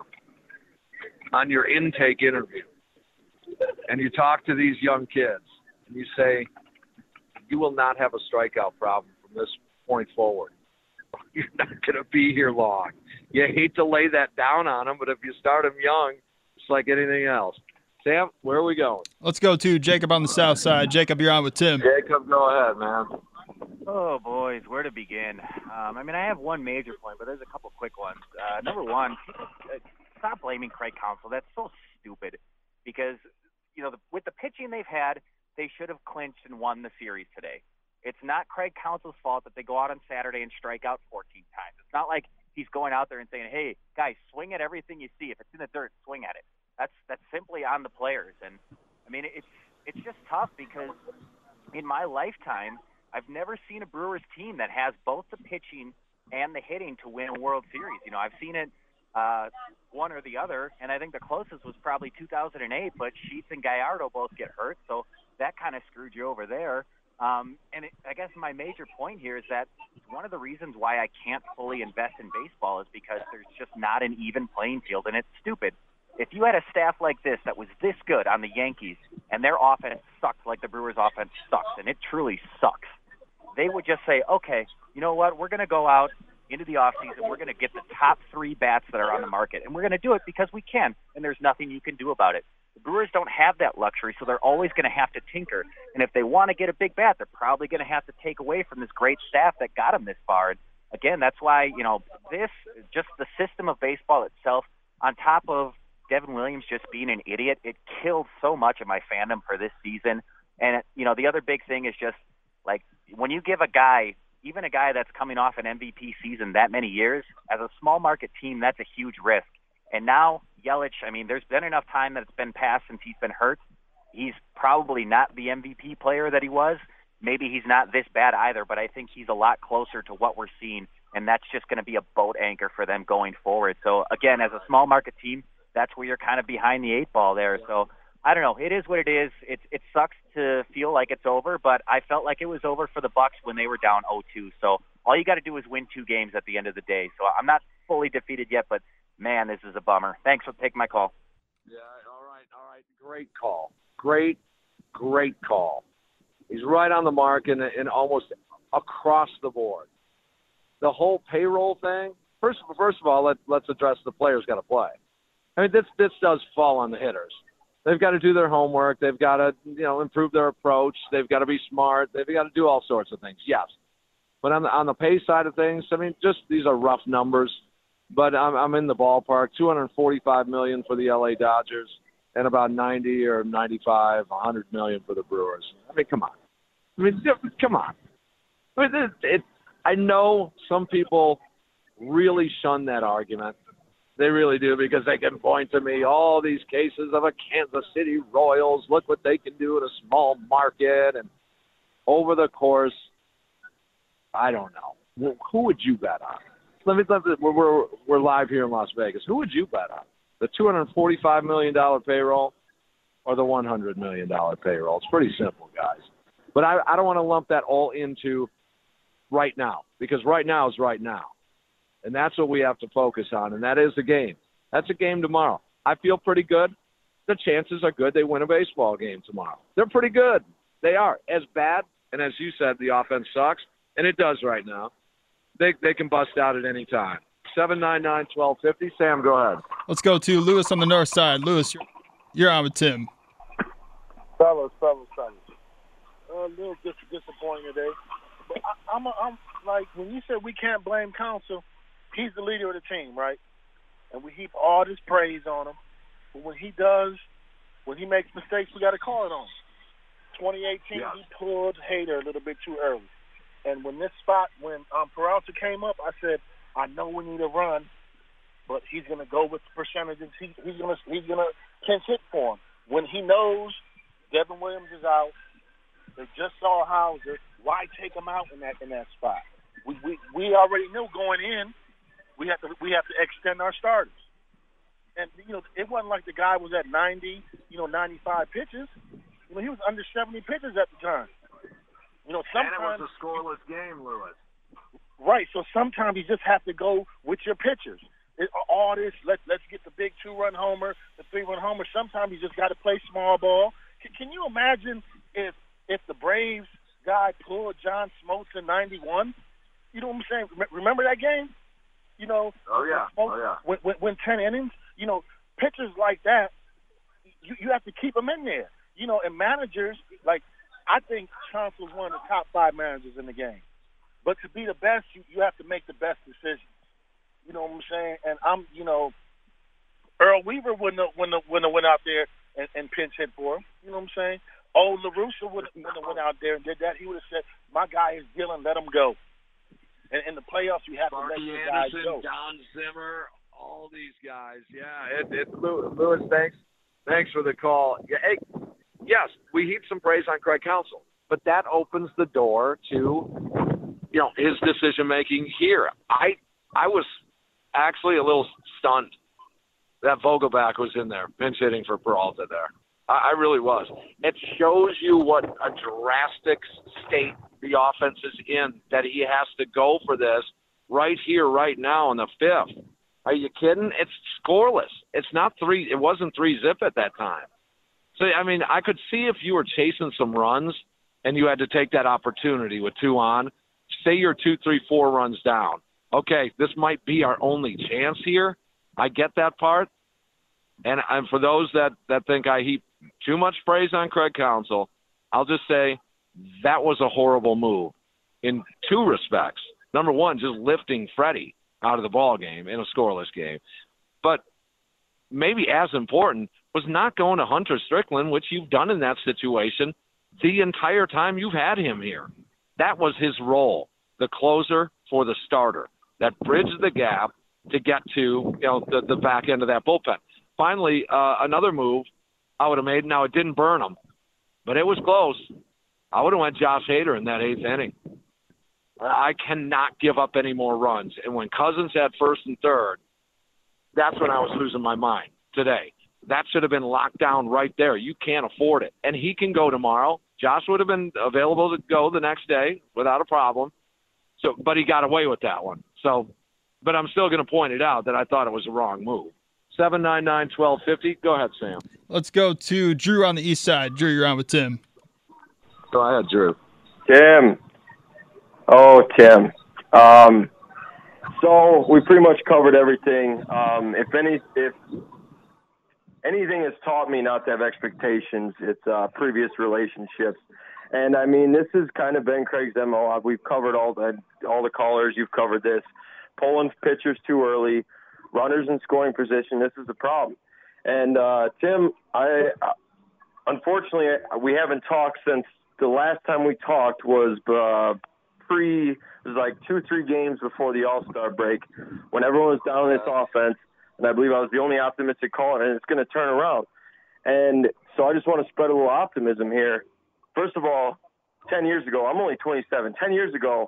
Speaker 6: on your intake interview, and you talk to these young kids, and you say, you will not have a strikeout problem from this point forward. You're not going to be here long. You hate to lay that down on them, but if you start them young, it's like anything else. Sam, where are we going?
Speaker 9: Let's go to Jacob on the south side. Jacob, you're on with Tim.
Speaker 6: Jacob, go ahead, man.
Speaker 20: Oh, boys, where to begin? Um, I mean, I have one major point, but there's a couple quick ones. Uh, number one, people, uh, stop blaming Craig Counsell. That's so stupid because, you know, the, with the pitching they've had, they should have clinched and won the series today. It's not Craig Counsell's fault that they go out on Saturday and strike out fourteen times. It's not like he's going out there and saying, hey, guys, swing at everything you see. If it's in the dirt, swing at it. That's that's simply on the players. And I mean, it's it's just tough because in my lifetime, I've never seen a Brewers team that has both the pitching and the hitting to win a World Series. You know, I've seen it uh, one or the other, and I think the closest was probably two thousand eight, but Sheets and Gallardo both get hurt, so that kind of screwed you over there. Um, and it, I guess my major point here is that one of the reasons why I can't fully invest in baseball is because there's just not an even playing field, and it's stupid. If you had a staff like this that was this good on the Yankees and their offense sucked like the Brewers' offense sucks, and it truly sucks, they would just say, okay, you know what, we're going to go out into the offseason, we're going to get the top three bats that are on the market, and we're going to do it because we can, and there's nothing you can do about it. The Brewers don't have that luxury, so they're always going to have to tinker. And if they want to get a big bat, they're probably going to have to take away from this great staff that got them this far. And again, that's why, you know, this, just the system of baseball itself, on top of Devin Williams just being an idiot, it killed so much of my fandom for this season. And, you know, the other big thing is just, like, when you give a guy, even a guy that's coming off an M V P season that many years, as a small market team, that's a huge risk. And now Yelich, I mean, there's been enough time that it's been passed since he's been hurt. He's probably not the M V P player that he was. Maybe he's not this bad either, but I think he's a lot closer to what we're seeing, and that's just going to be a boat anchor for them going forward. So, again, as a small market team, that's where you're kind of behind the eight ball there. So, I don't know. It is what it is. It, it sucks to feel like it's over, but I felt like it was over for the Bucks when they were down oh two. So all you got to do is win two games at the end of the day. So I'm not fully defeated yet, but, man, this is a bummer. Thanks for taking my call.
Speaker 6: Yeah, all right, all right. Great call. Great, great call. He's right on the mark in, in almost across the board. The whole payroll thing, first, first of all, let, let's address the players got to play. I mean, this this does fall on the hitters. They've got to do their homework. They've got to, you know, improve their approach. They've got to be smart. They've got to do all sorts of things, yes. But on the, on the pay side of things, I mean, just these are rough numbers. But I'm, I'm in the ballpark, two hundred forty-five million dollars for the L A Dodgers and about ninety or ninety-five, one hundred million dollars for the Brewers. I mean, come on. I mean, come on. I mean, it, it, I know some people really shun that argument. They really do, because they can point to me all these cases of a Kansas City Royals. Look what they can do in a small market. And over the course, I don't know. Who would you bet on? Let me, let me we're, we're live here in Las Vegas. Who would you bet on? The two hundred forty-five million dollars payroll or the one hundred million dollars payroll? It's pretty simple, guys. But I, I don't want to lump that all into right now, because right now is right now. And that's what we have to focus on, and that is the game. That's a game tomorrow. I feel pretty good. The chances are good they win a baseball game tomorrow. They're pretty good. They are. As bad, and as you said, the offense sucks, and it does right now. They they can bust out at any time. seven nine nine, one two five zero. Sam, go ahead.
Speaker 9: Let's go to Lewis on the north side. Lewis, you're, you're on with Tim.
Speaker 14: Fellas, fellas, fellas. Uh, a little dis- disappointing today. But I, I'm, a, I'm like, when you said we can't blame Counsell, he's the leader of the team, right? And we heap all this praise on him. But when he does, when he makes mistakes, we got to call it on him. twenty eighteen, yeah. He pulled Hader a little bit too early. And when this spot, when um, Peralta came up, I said, I know we need a run, but he's going to go with the percentages. He, he's going to he's going to pinch hit for him. When he knows Devin Williams is out, they just saw Hauser. Why take him out in that in that spot? We we we already knew going in. We have to we have to extend our starters, and you know it wasn't like the guy was at ninety, you know, ninety-five pitches. You know, he was under seventy pitches at the time. You know, sometimes
Speaker 6: and it was a scoreless game, Lewis.
Speaker 14: Right. So sometimes you just have to go with your pitchers. It, all this, let let's get the big two-run homer, the three-run homer. Sometimes you just got to play small ball. Can, can you imagine if if the Braves guy pulled John Smoltz in ninety-one? You know what I'm saying? Remember that game? You know,
Speaker 6: oh yeah,
Speaker 14: Smoltz,
Speaker 6: oh yeah.
Speaker 14: When, when, when ten innings, you know, pitchers like that, you you have to keep them in there. You know, and managers, like, I think Counsell's one of the top five managers in the game. But to be the best, you, you have to make the best decisions. You know what I'm saying? And I'm, you know, Earl Weaver wouldn't have, wouldn't have, wouldn't have went out there and, and pinch hit for him. You know what I'm saying? Oh, La Russa would have went out there and did that. He would have said, my guy is dealing, let him go. And in the playoffs, you have
Speaker 6: Sparky
Speaker 14: to let your guys
Speaker 6: Anderson,
Speaker 14: go.
Speaker 6: Don Zimmer, All these guys, yeah. It, it, Lewis, thanks, thanks for the call. Yeah, hey, yes, we heap some praise on Craig Counsell, but that opens the door to, you know, his decision making here. I, I was actually a little stunned that Vogelbach was in there, pinch hitting for Peralta there. I, I really was. It shows you what a drastic state the offense is in, that he has to go for this right here, right now in the fifth. Are you kidding? It's scoreless. It's not three. It wasn't three zip at that time. So, I mean, I could see if you were chasing some runs and you had to take that opportunity with two on. Say you're two, three, four runs down. Okay, this might be our only chance here. I get that part. And, and for those that, that think I heap too much praise on Craig Counsell, I'll just say that was a horrible move in two respects. Number one, just lifting Freddie out of the ball game in a scoreless game. But maybe as important was not going to Hunter Strickland, which you've done in that situation the entire time you've had him here. That was his role, the closer for the starter, that bridged the gap to get to, you know, the, the back end of that bullpen. Finally, uh, another move I would have made. Now, it didn't burn him, but it was close. I would have went Josh Hader in that eighth inning. I cannot give up any more runs. And when Cousins had first and third, that's when I was losing my mind today. That should have been locked down right there. You can't afford it. And he can go tomorrow. Josh would have been available to go the next day without a problem. So, but he got away with that one. So, but I'm still going to point it out that I thought it was a wrong move. seven nine nine, one two five zero. Go ahead, Sam.
Speaker 9: Let's go to Drew on the east side. Drew, you're on with Tim.
Speaker 6: Go ahead, Drew.
Speaker 21: Tim. Oh, Tim. Um, so we pretty much covered everything. Um, if any, if anything has taught me not to have expectations, it's uh, previous relationships. And I mean, this has kind of been Craig's M O. We've covered all the all the callers. You've covered this. Pulling pitchers too early, runners in scoring position. This is the problem. And uh, Tim, I uh, unfortunately we haven't talked since the last time we talked was. Uh, Pre, it was like two, three games before the All-Star break when everyone was down in this offense, and I believe I was the only optimistic caller, and it's going to turn around. And so I just want to spread a little optimism here. First of all, ten years ago, I'm only twenty-seven. ten years ago,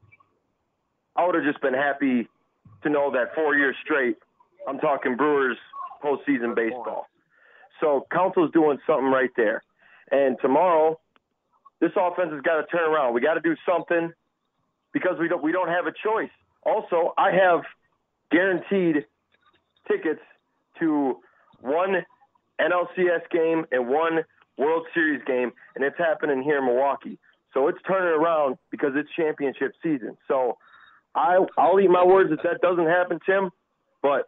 Speaker 21: I would have just been happy to know that four years straight, I'm talking Brewers postseason baseball. So Counsell's doing something right there. And tomorrow, this offense has got to turn around. We got to do something because we don't we don't have a choice. Also, I have guaranteed tickets to one N L C S game and one World Series game, and it's happening here in Milwaukee. So it's turning around because it's championship season. So I, I'll eat my words if that doesn't happen, Tim, but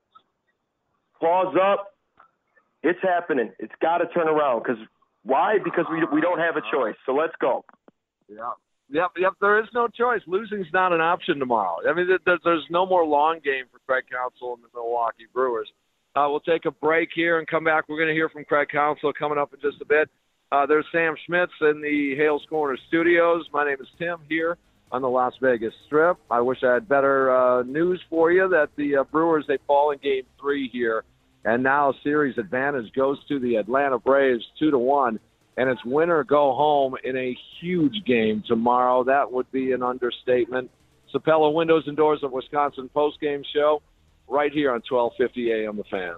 Speaker 21: claws up, it's happening. It's got to turn around because – why? Because we we don't have a choice. So let's go.
Speaker 6: Yeah. Yep, yep. There is no choice. Losing's not an option tomorrow. I mean, there, there's no more long game for Craig Counsell and the Milwaukee Brewers. Uh, we'll take a break here and come back. We're going to hear from Craig Counsell coming up in just a bit. Uh, there's Sam Schmitz in the Hales Corner studios. My name is Tim here on the Las Vegas Strip. I wish I had better uh, news for you that the uh, Brewers, they fall in game three here. And now series advantage goes to the Atlanta Braves two to one, and it's win or go home in a huge game tomorrow. That would be an understatement. Sapelo Windows and Doors of Wisconsin postgame show right here on twelve fifty A M The Fan.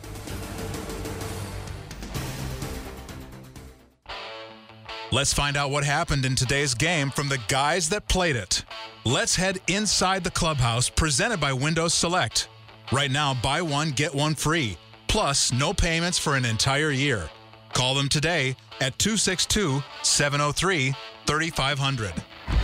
Speaker 5: Let's find out what happened in today's game from the guys that played it. Let's head inside the clubhouse, presented by Windows Select. Right now, buy one, get one free. Plus, no payments for an entire year. Call them today at two six two, seven oh three, three five zero zero.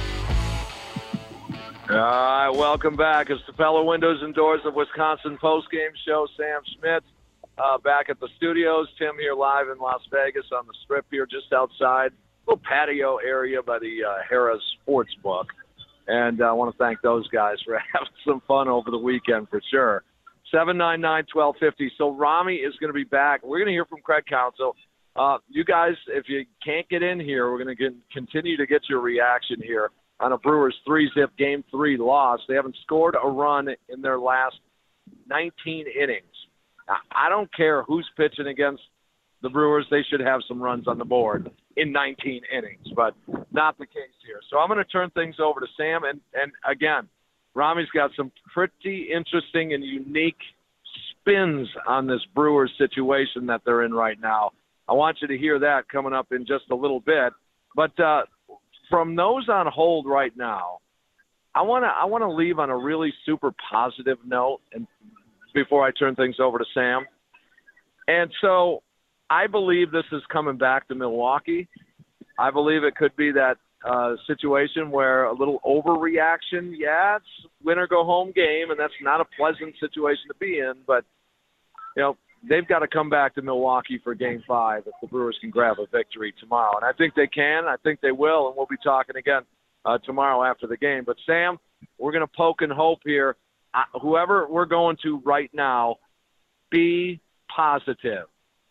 Speaker 6: All right, welcome back. It's the Sapelo Windows and Doors of Wisconsin postgame show. Sam Schmitz uh, back at the studios. Tim here live in Las Vegas on the Strip here just outside. Little patio area by the uh, Harrah's Sportsbook. And uh, I want to thank those guys for having some fun over the weekend for sure. seven nine nine, one two five zero. So Rami is going to be back. We're going to hear from Craig Counsell. Uh, you guys, if you can't get in here, we're going to continue to get your reaction here on a Brewers three zip game three loss. They haven't scored a run in their last nineteen innings. I don't care who's pitching against the Brewers. They should have some runs on the board in nineteen innings, but not the case here. So I'm going to turn things over to Sam. And, and again, Rami's got some pretty interesting and unique spins on this Brewers situation that they're in right now. I want you to hear that coming up in just a little bit. But uh, from those on hold right now, I want to I want to leave on a really super positive note, and before I turn things over to Sam. And so I believe this is coming back to Milwaukee. I believe it could be that uh, situation where a little overreaction. Yeah, it's win or go home game, and that's not a pleasant situation to be in. But you know, they've got to come back to Milwaukee for Game Five if the Brewers can grab a victory tomorrow, and I think they can. I think they will, and we'll be talking again uh, tomorrow after the game. But Sam, we're going to poke and hope here. Uh, whoever we're going to right now, be positive.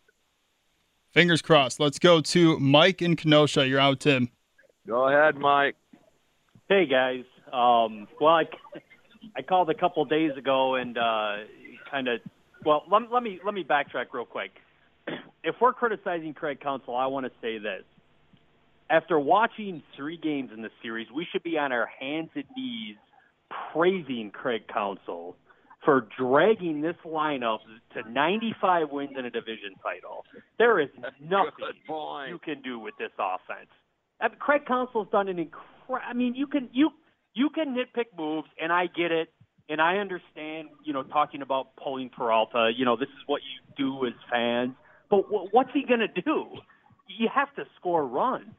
Speaker 9: Fingers crossed. Let's go to Mike in Kenosha. You're out, Tim.
Speaker 6: Go ahead, Mike.
Speaker 1: Hey, guys. Um, well, I, I called a couple days ago and uh, kind of – well, let, let me let me backtrack real quick. If we're criticizing Craig Counsell, I want to say this. After watching three games in the series, we should be on our hands and knees praising Craig Counsell for dragging this lineup to ninety-five wins in a division title. There is nothing you can do with this offense. I mean, Craig Counsell's done an incredible. I mean, you can you you can nitpick moves, and I get it, and I understand. You know, talking about pulling Peralta. You know, this is what you do as fans. But w- what's he going to do? You have to score runs.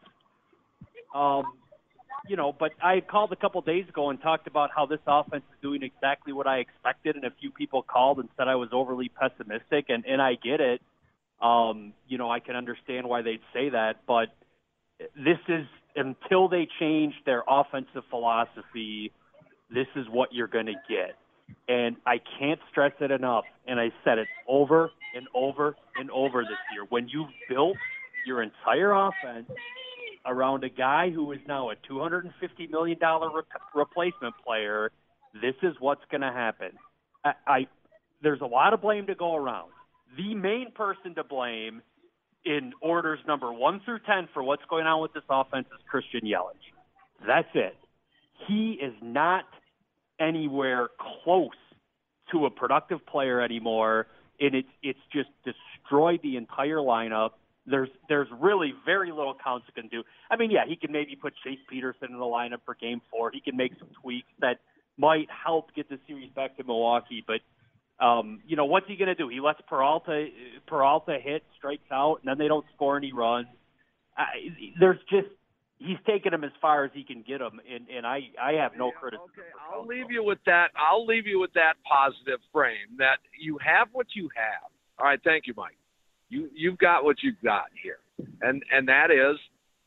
Speaker 1: Um, you know, but I called a couple days ago and talked about how this offense is doing exactly what I expected, and a few people called and said I was overly pessimistic, and, and I get it. Um, you know, I can understand why they'd say that, but this is, until they change their offensive philosophy, this is what you're going to get. And I can't stress it enough, and I said it over and over and over this year. When you've built your entire offense around a guy who is now a two hundred fifty million dollars re- replacement player, this is what's going to happen. I, I there's a lot of blame to go around. The main person to blame in orders number one through ten for what's going on with this offense is Christian Yelich. That's it. He is not anywhere close to a productive player anymore, and it's it's just destroyed the entire lineup. There's there's really very little Counsell can do. I mean, yeah, he can maybe put Chase Peterson in the lineup for Game Four. He can make some tweaks that might help get the series back to Milwaukee. But um, you know, what's he going to do? He lets Peralta Peralta hit, strikes out, and then they don't score any runs. I, there's just he's taken him as far as he can get him, and, and I I have no criticism.
Speaker 6: Okay, I'll leave you with that. I'll leave you with that positive frame that you have what you have. All right, thank you, Mike. You, you've got what you've got here, and and that is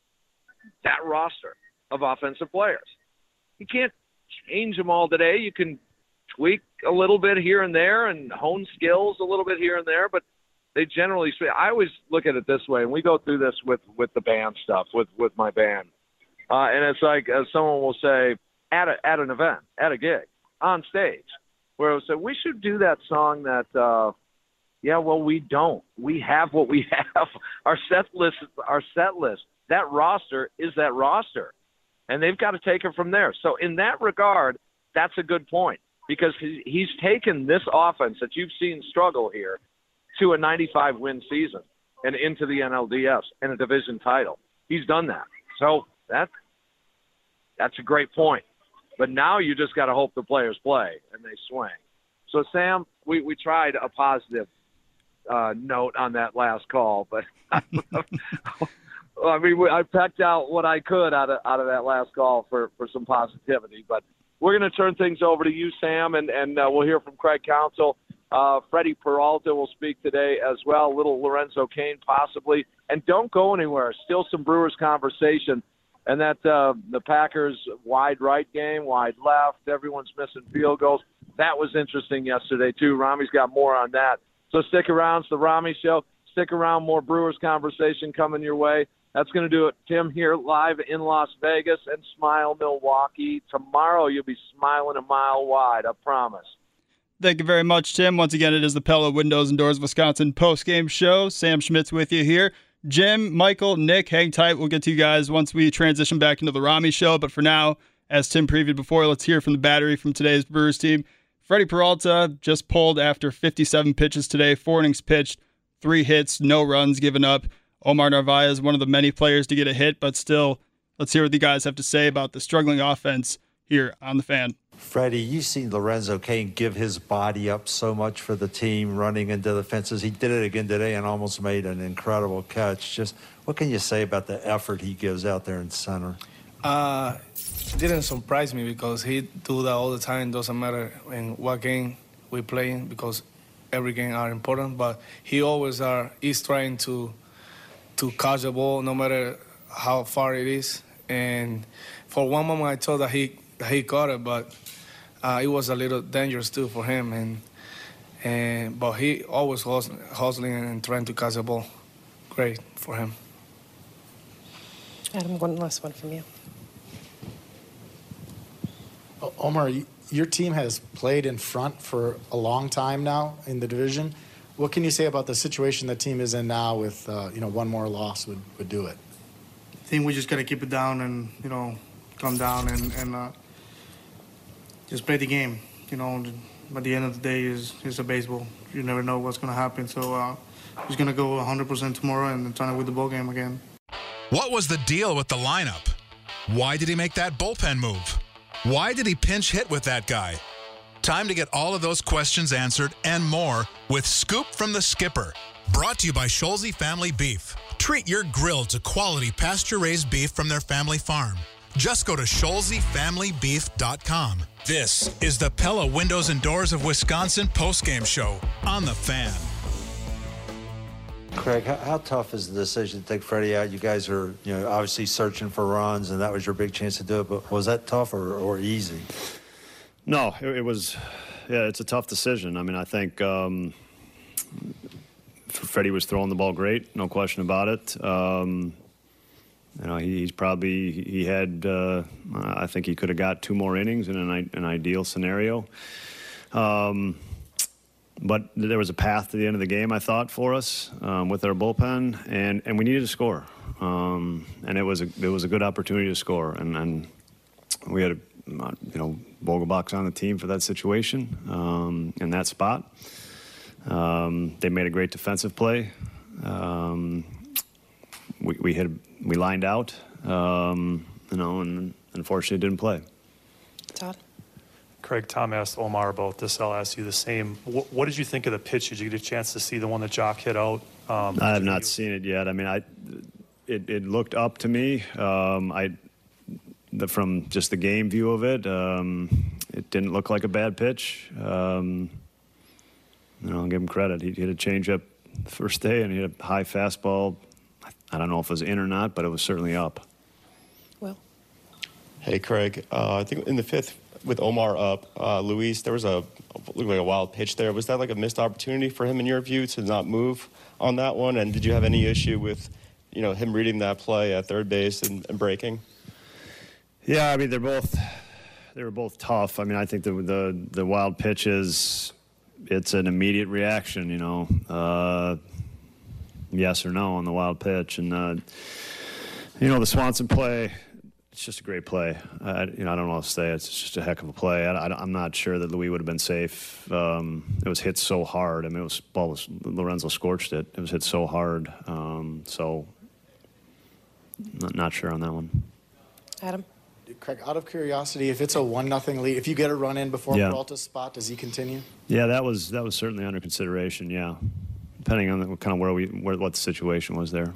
Speaker 6: that roster of offensive players. You can't change them all today. You can tweak a little bit here and there and hone skills a little bit here and there, but they generally – I always look at it this way, and we go through this with, with the band stuff, with, with my band. Uh, and it's like uh, someone will say at, a, at an event, at a gig, on stage, where it will say, we should do that song that uh, – yeah, well, we don't. We have what we have. Our set list, our set list, that roster is that roster, and they've got to take it from there. So in that regard, that's a good point, because he, he's taken this offense that you've seen struggle here to a ninety-five win season and into the N L D S and a division title. He's done that. So that that's a great point. But now you just got to hope the players play and they swing. So, Sam, we, we tried a positive Uh, note on that last call, but I mean, I pecked out what I could out of out of that last call for, for some positivity. But we're going to turn things over to you, Sam, and and uh, we'll hear from Craig Counsell. Uh, Freddie Peralta will speak today as well. Little Lorenzo Cain possibly, and don't go anywhere. Still some Brewers conversation, and that uh, the Packers wide right game, wide left. Everyone's missing field goals. That was interesting yesterday too. Rami's got more on that. So stick around. It's the Rami Show. Stick around. More Brewers conversation coming your way. That's going to do it. Tim here live in Las Vegas and Smile Milwaukee. Tomorrow you'll be smiling a mile wide, I promise.
Speaker 9: Thank you very much, Tim. Once again, it is the Pella Windows and Doors Wisconsin post-game show. Sam Schmitz with you here. Jim, Michael, Nick, hang tight. We'll get to you guys once we transition back into the Rami show. But for now, as Tim previewed before, let's hear from the battery from today's Brewers team. Freddie Peralta just pulled after fifty-seven pitches today, four innings pitched, three hits, no runs given up. Omar Narvaez is one of the many players to get a hit, but still, let's hear what you guys have to say about the struggling offense here on The Fan.
Speaker 2: Freddie, you've seen Lorenzo Cain give his body up so much for the team, running into the fences. He did it again today and almost made an incredible catch. Just what can you say about the effort he gives out there in center?
Speaker 22: Uh, it didn't surprise me because he do that all the time. Doesn't matter in what game we play in because every game are important. But he always are is trying to to catch the ball no matter how far it is. And for one moment I thought that he that he caught it, but uh, it was a little dangerous too for him. And and but he always hustling, hustling and trying to catch the ball. Great for him.
Speaker 23: Adam, one last one from you.
Speaker 24: Omar, your team has played in front for a long time now in the division. What can you say about the situation the team is in now with, uh, you know, one more loss would, would do it?
Speaker 8: I think we just got to keep it down and, you know, come down and, and uh, just play the game. You know, at the end of the day, is is a baseball. You never know what's going to happen. So uh, he's going to go one hundred percent tomorrow and try to win the ball game again.
Speaker 5: What was the deal with the lineup? Why did he make that bullpen move? Why did he pinch hit with that guy? Time to get all of those questions answered and more with Scoop from the Skipper. Brought to you by Scholze Family Beef. Treat your grill to quality pasture-raised beef from their family farm. Just go to Scholze Family Beef dot com. This is the Pella Windows and Doors of Wisconsin postgame show on The Fan.
Speaker 2: Craig, how, how tough is the decision to take Freddie out? You guys are, you know, obviously searching for runs, and that was your big chance to do it. But was that tough or, or easy?
Speaker 25: No, it, it was. Yeah, it's a tough decision. I mean, I think um, Freddie was throwing the ball great, no question about it. Um, you know, he, he's probably he had. Uh, I think he could have got two more innings in an, an ideal scenario. Um, But there was a path to the end of the game, I thought, for us um, with our bullpen, and, and we needed to score. Um, and it was a it was a good opportunity to score, and, and we had a you know Vogelbach's on the team for that situation um, in that spot. Um, they made a great defensive play. Um, we we hit we lined out, um, you know, and unfortunately didn't play.
Speaker 23: Todd.
Speaker 26: Craig, Tom asked Omar about this. I'll ask you the same. What, what did you think of the pitch? Did you get a chance to see the one that Jock hit out? Um,
Speaker 25: I have not seen it yet. I mean, I it, it looked up to me. Um, I the, from just the game view of it, um, it didn't look like a bad pitch. Um, you know, I'll give him credit. He hit a changeup the first day, and he hit a high fastball. I don't know if it was in or not, but it was certainly up.
Speaker 23: Will.
Speaker 27: Hey, Craig. Uh, I think in the fifth, with Omar up, uh, Luis, there was a looked like a wild pitch there. Was that like a missed opportunity for him in your view to not move on that one? And did you have any issue with, you know, him reading that play at third base and, and breaking?
Speaker 25: Yeah, I mean they're both they were both tough. I mean I think the the the wild pitch is it's an immediate reaction. You know, uh, yes or no on the wild pitch, and uh, you know the Swanson play. It's just a great play. I, you know, I don't know what to say. It's just a heck of a play. I, I, I'm not sure that Louis would have been safe. Um, it was hit so hard. I mean, it was ball was Lorenzo scorched it. It was hit so hard. Um, so, not not sure on that one.
Speaker 23: Adam.
Speaker 24: Craig, out of curiosity, if it's a one nothing lead, if you get a run in before
Speaker 25: Yeah.
Speaker 24: Peralta's spot, does he continue?
Speaker 25: Yeah, that was that was certainly under consideration. Yeah, depending on the, kind of where we where what the situation was there.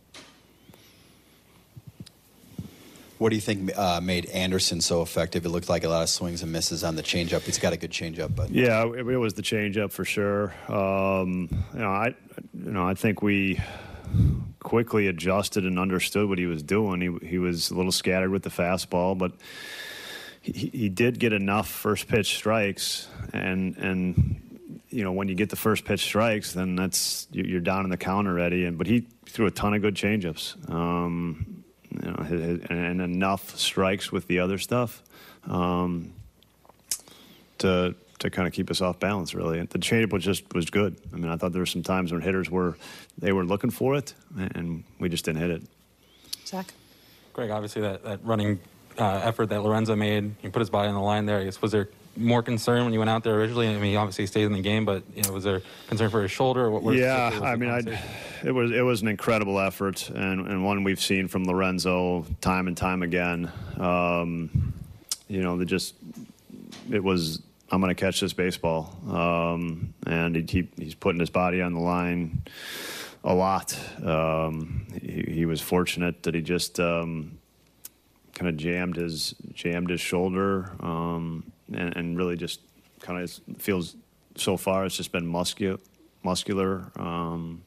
Speaker 28: What do you think uh, made Anderson so effective? It looked like a lot of swings and misses on the changeup. He's got a good changeup, but
Speaker 25: yeah, it, it was the changeup for sure. Um, you know, I you know I think we quickly adjusted and understood what he was doing. He he was a little scattered with the fastball, but he, he did get enough first pitch strikes, and and you know when you get the first pitch strikes, then that's you're down in the count already. And but he threw a ton of good changeups. Um, You know, and enough strikes with the other stuff um, to to to kind of keep us off balance, really. And the changeup was just was good. I mean, I thought there were some times when hitters were they were looking for it, and we just didn't hit it.
Speaker 23: Zach?
Speaker 3: Greg, obviously that, that running uh, effort that Lorenzo made, he put his body on the line there. I guess, was there more concern when you went out there originally? I mean, he obviously stayed in the game, but you know, was there concern for his shoulder? Or what, what
Speaker 25: yeah,
Speaker 3: was
Speaker 25: I mean, I, it was it was an incredible effort, and, and one we've seen from Lorenzo time and time again. Um, you know, the just it was I'm going to catch this baseball, um, and he, he he's putting his body on the line a lot. Um, he, he was fortunate that he just um, kind of jammed his jammed his shoulder. Um, And, and really just kind of feels so far it's just been muscu- muscular, um,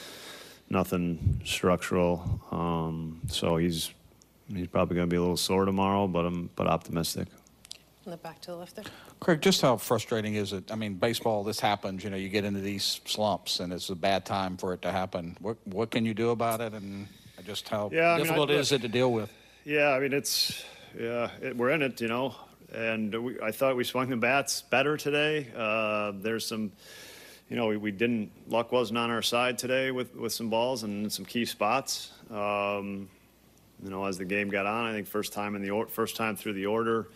Speaker 25: nothing structural. Um, so he's he's probably going to be a little sore tomorrow, but I'm but optimistic.
Speaker 23: And then back to the left there.
Speaker 4: Craig, just how frustrating is it? I mean, baseball, this happens. You know, you get into these slumps, and it's a bad time for it to happen. What what can you do about it, and just how
Speaker 25: yeah, I
Speaker 4: difficult
Speaker 25: mean, I,
Speaker 4: is it to deal with?
Speaker 25: Yeah, I mean, it's yeah, it, we're in it, you know. And we, I thought we swung the bats better today. Uh, there's some, you know, we, we didn't, luck wasn't on our side today with, with some balls and some key spots. Um, you know, as the game got on, I think first time in the or, first time through the order,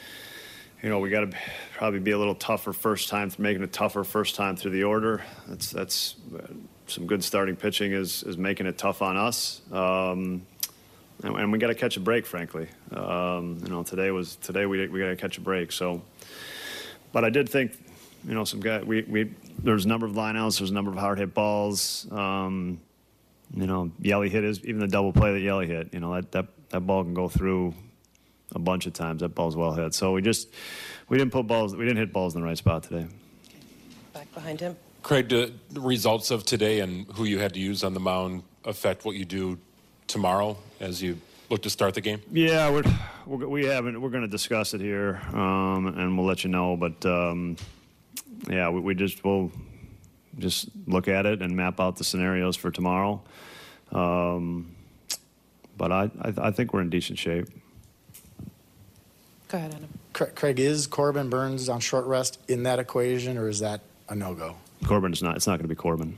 Speaker 25: you know, we got to probably be a little tougher first time, making it tougher first time through the order. That's that's uh, some good starting pitching is is making it tough on us. Um, And, and we got to catch a break, frankly. Um, you know, today was today we we got to catch a break. So, but I did think, you know, some guy we we there's a number of lineouts, there's a number of hard hit balls. Um, you know, Yelly hit his even the double play that Yelly hit. You know, that that that ball can go through a bunch of times. That ball's well hit. So we just we didn't put balls we didn't hit balls in the right spot today.
Speaker 23: Back behind him.
Speaker 7: Craig, do the results of today and who you had to use on the mound affect what you do tomorrow as you look to start the game?
Speaker 25: Yeah, we're, we're we haven't. We're going to discuss it here, um, and we'll let you know. But um, yeah, we, we just will just look at it and map out the scenarios for tomorrow. Um, but I, I I think we're in decent shape.
Speaker 23: Go ahead, Adam.
Speaker 24: Craig, is Corbin Burns on short rest in that equation, or is that a no-go?
Speaker 25: Corbin is not. It's not going to be Corbin.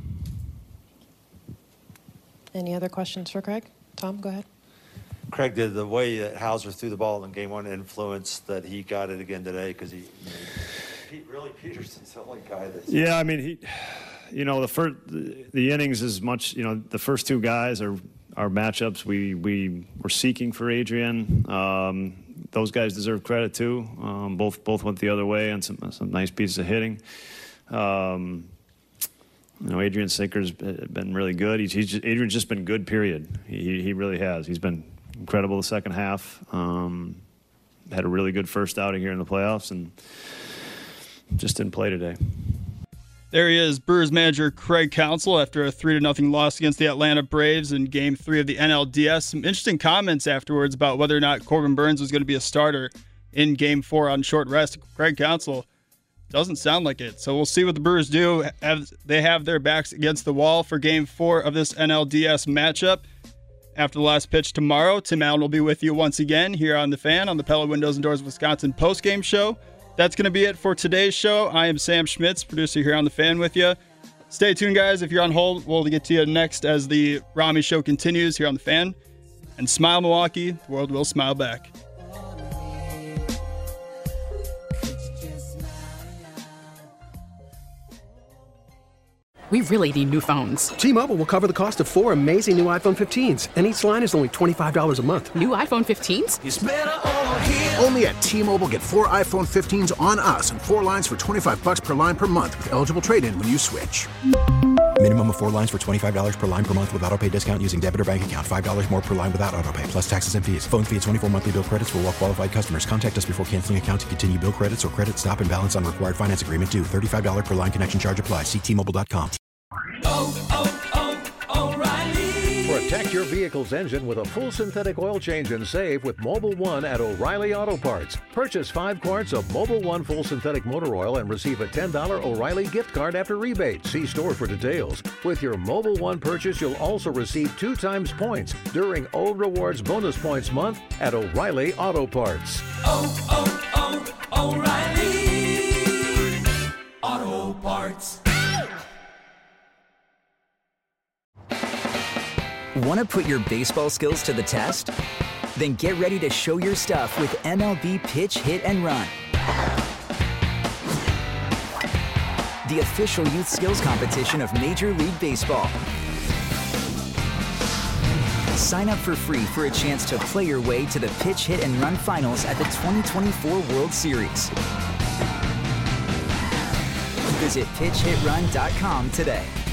Speaker 23: Any other questions for Craig? Tom, go ahead.
Speaker 2: Craig, did the way that Hauser threw the ball in game one influence that he got it again today? Because he, you know, Pete, really, Peterson's the only guy that's.
Speaker 25: Yeah, I mean, he, you know, the first, the, the innings is much, you know, the first two guys are our matchups. We we were seeking for Adrian. Um, those guys deserve credit too. Um, both both went the other way and some some nice pieces of hitting. Um, You know, Adrian Sinker's been really good. He's, he's just, Adrian's just been good, period. He he really has. He's been incredible the second half. Um, had a really good first outing here in the playoffs, and just didn't play today.
Speaker 9: There he is, Brewers manager Craig Counsell after a three to nothing loss against the Atlanta Braves in Game Three of the N L D S. Some interesting comments afterwards about whether or not Corbin Burns was going to be a starter in Game Four on short rest. Craig Counsell doesn't sound like it. So we'll see what the Brewers do. They have their backs against the wall for Game Four of this N L D S matchup. After the last pitch tomorrow, Tim Allen will be with you once again here on The Fan on the Pella Windows and Doors Wisconsin postgame show. That's going to be it for today's show. I am Sam Schmitz, producer here on The Fan with you. Stay tuned, guys. If you're on hold, we'll get to you next as the Rami show continues here on The Fan. And smile, Milwaukee. The world will smile back.
Speaker 10: We really need new phones.
Speaker 11: T-Mobile will cover the cost of four amazing new iPhone fifteens, and each line is only twenty-five dollars a month.
Speaker 10: New iPhone fifteens?
Speaker 11: It's better over
Speaker 12: here. Only at T-Mobile, get four iPhone fifteens on us and four lines for twenty-five dollars per line per month with eligible trade-in when you switch.
Speaker 13: Minimum of four lines for twenty-five dollars per line per month with autopay discount using debit or bank account. five dollars more per line without autopay, plus taxes and fees. Phone fee at twenty-four monthly bill credits for well-qualified customers. Contact us before canceling account to continue bill credits or credit stop and balance on required finance agreement due. thirty-five dollars per line connection charge applies. See T Mobile dot com.
Speaker 15: Oh, oh, oh, O'Reilly.
Speaker 29: Protect your vehicle's engine with a full synthetic oil change and save with Mobil one at O'Reilly Auto Parts. Purchase five quarts of Mobil one full synthetic motor oil and receive a ten dollars O'Reilly gift card after rebate. See store for details. With your Mobil one purchase, you'll also receive two times points during O Rewards Bonus Points Month at O'Reilly Auto Parts.
Speaker 15: Oh, oh, oh, O'Reilly
Speaker 1: Want to put your baseball skills to the test? Then get ready to show your stuff with M L B Pitch, Hit, and Run, the official youth skills competition of Major League Baseball. Sign up for free for a chance to play your way to the Pitch, Hit, and Run finals at the twenty twenty-four World Series. Visit pitch hit run dot com today.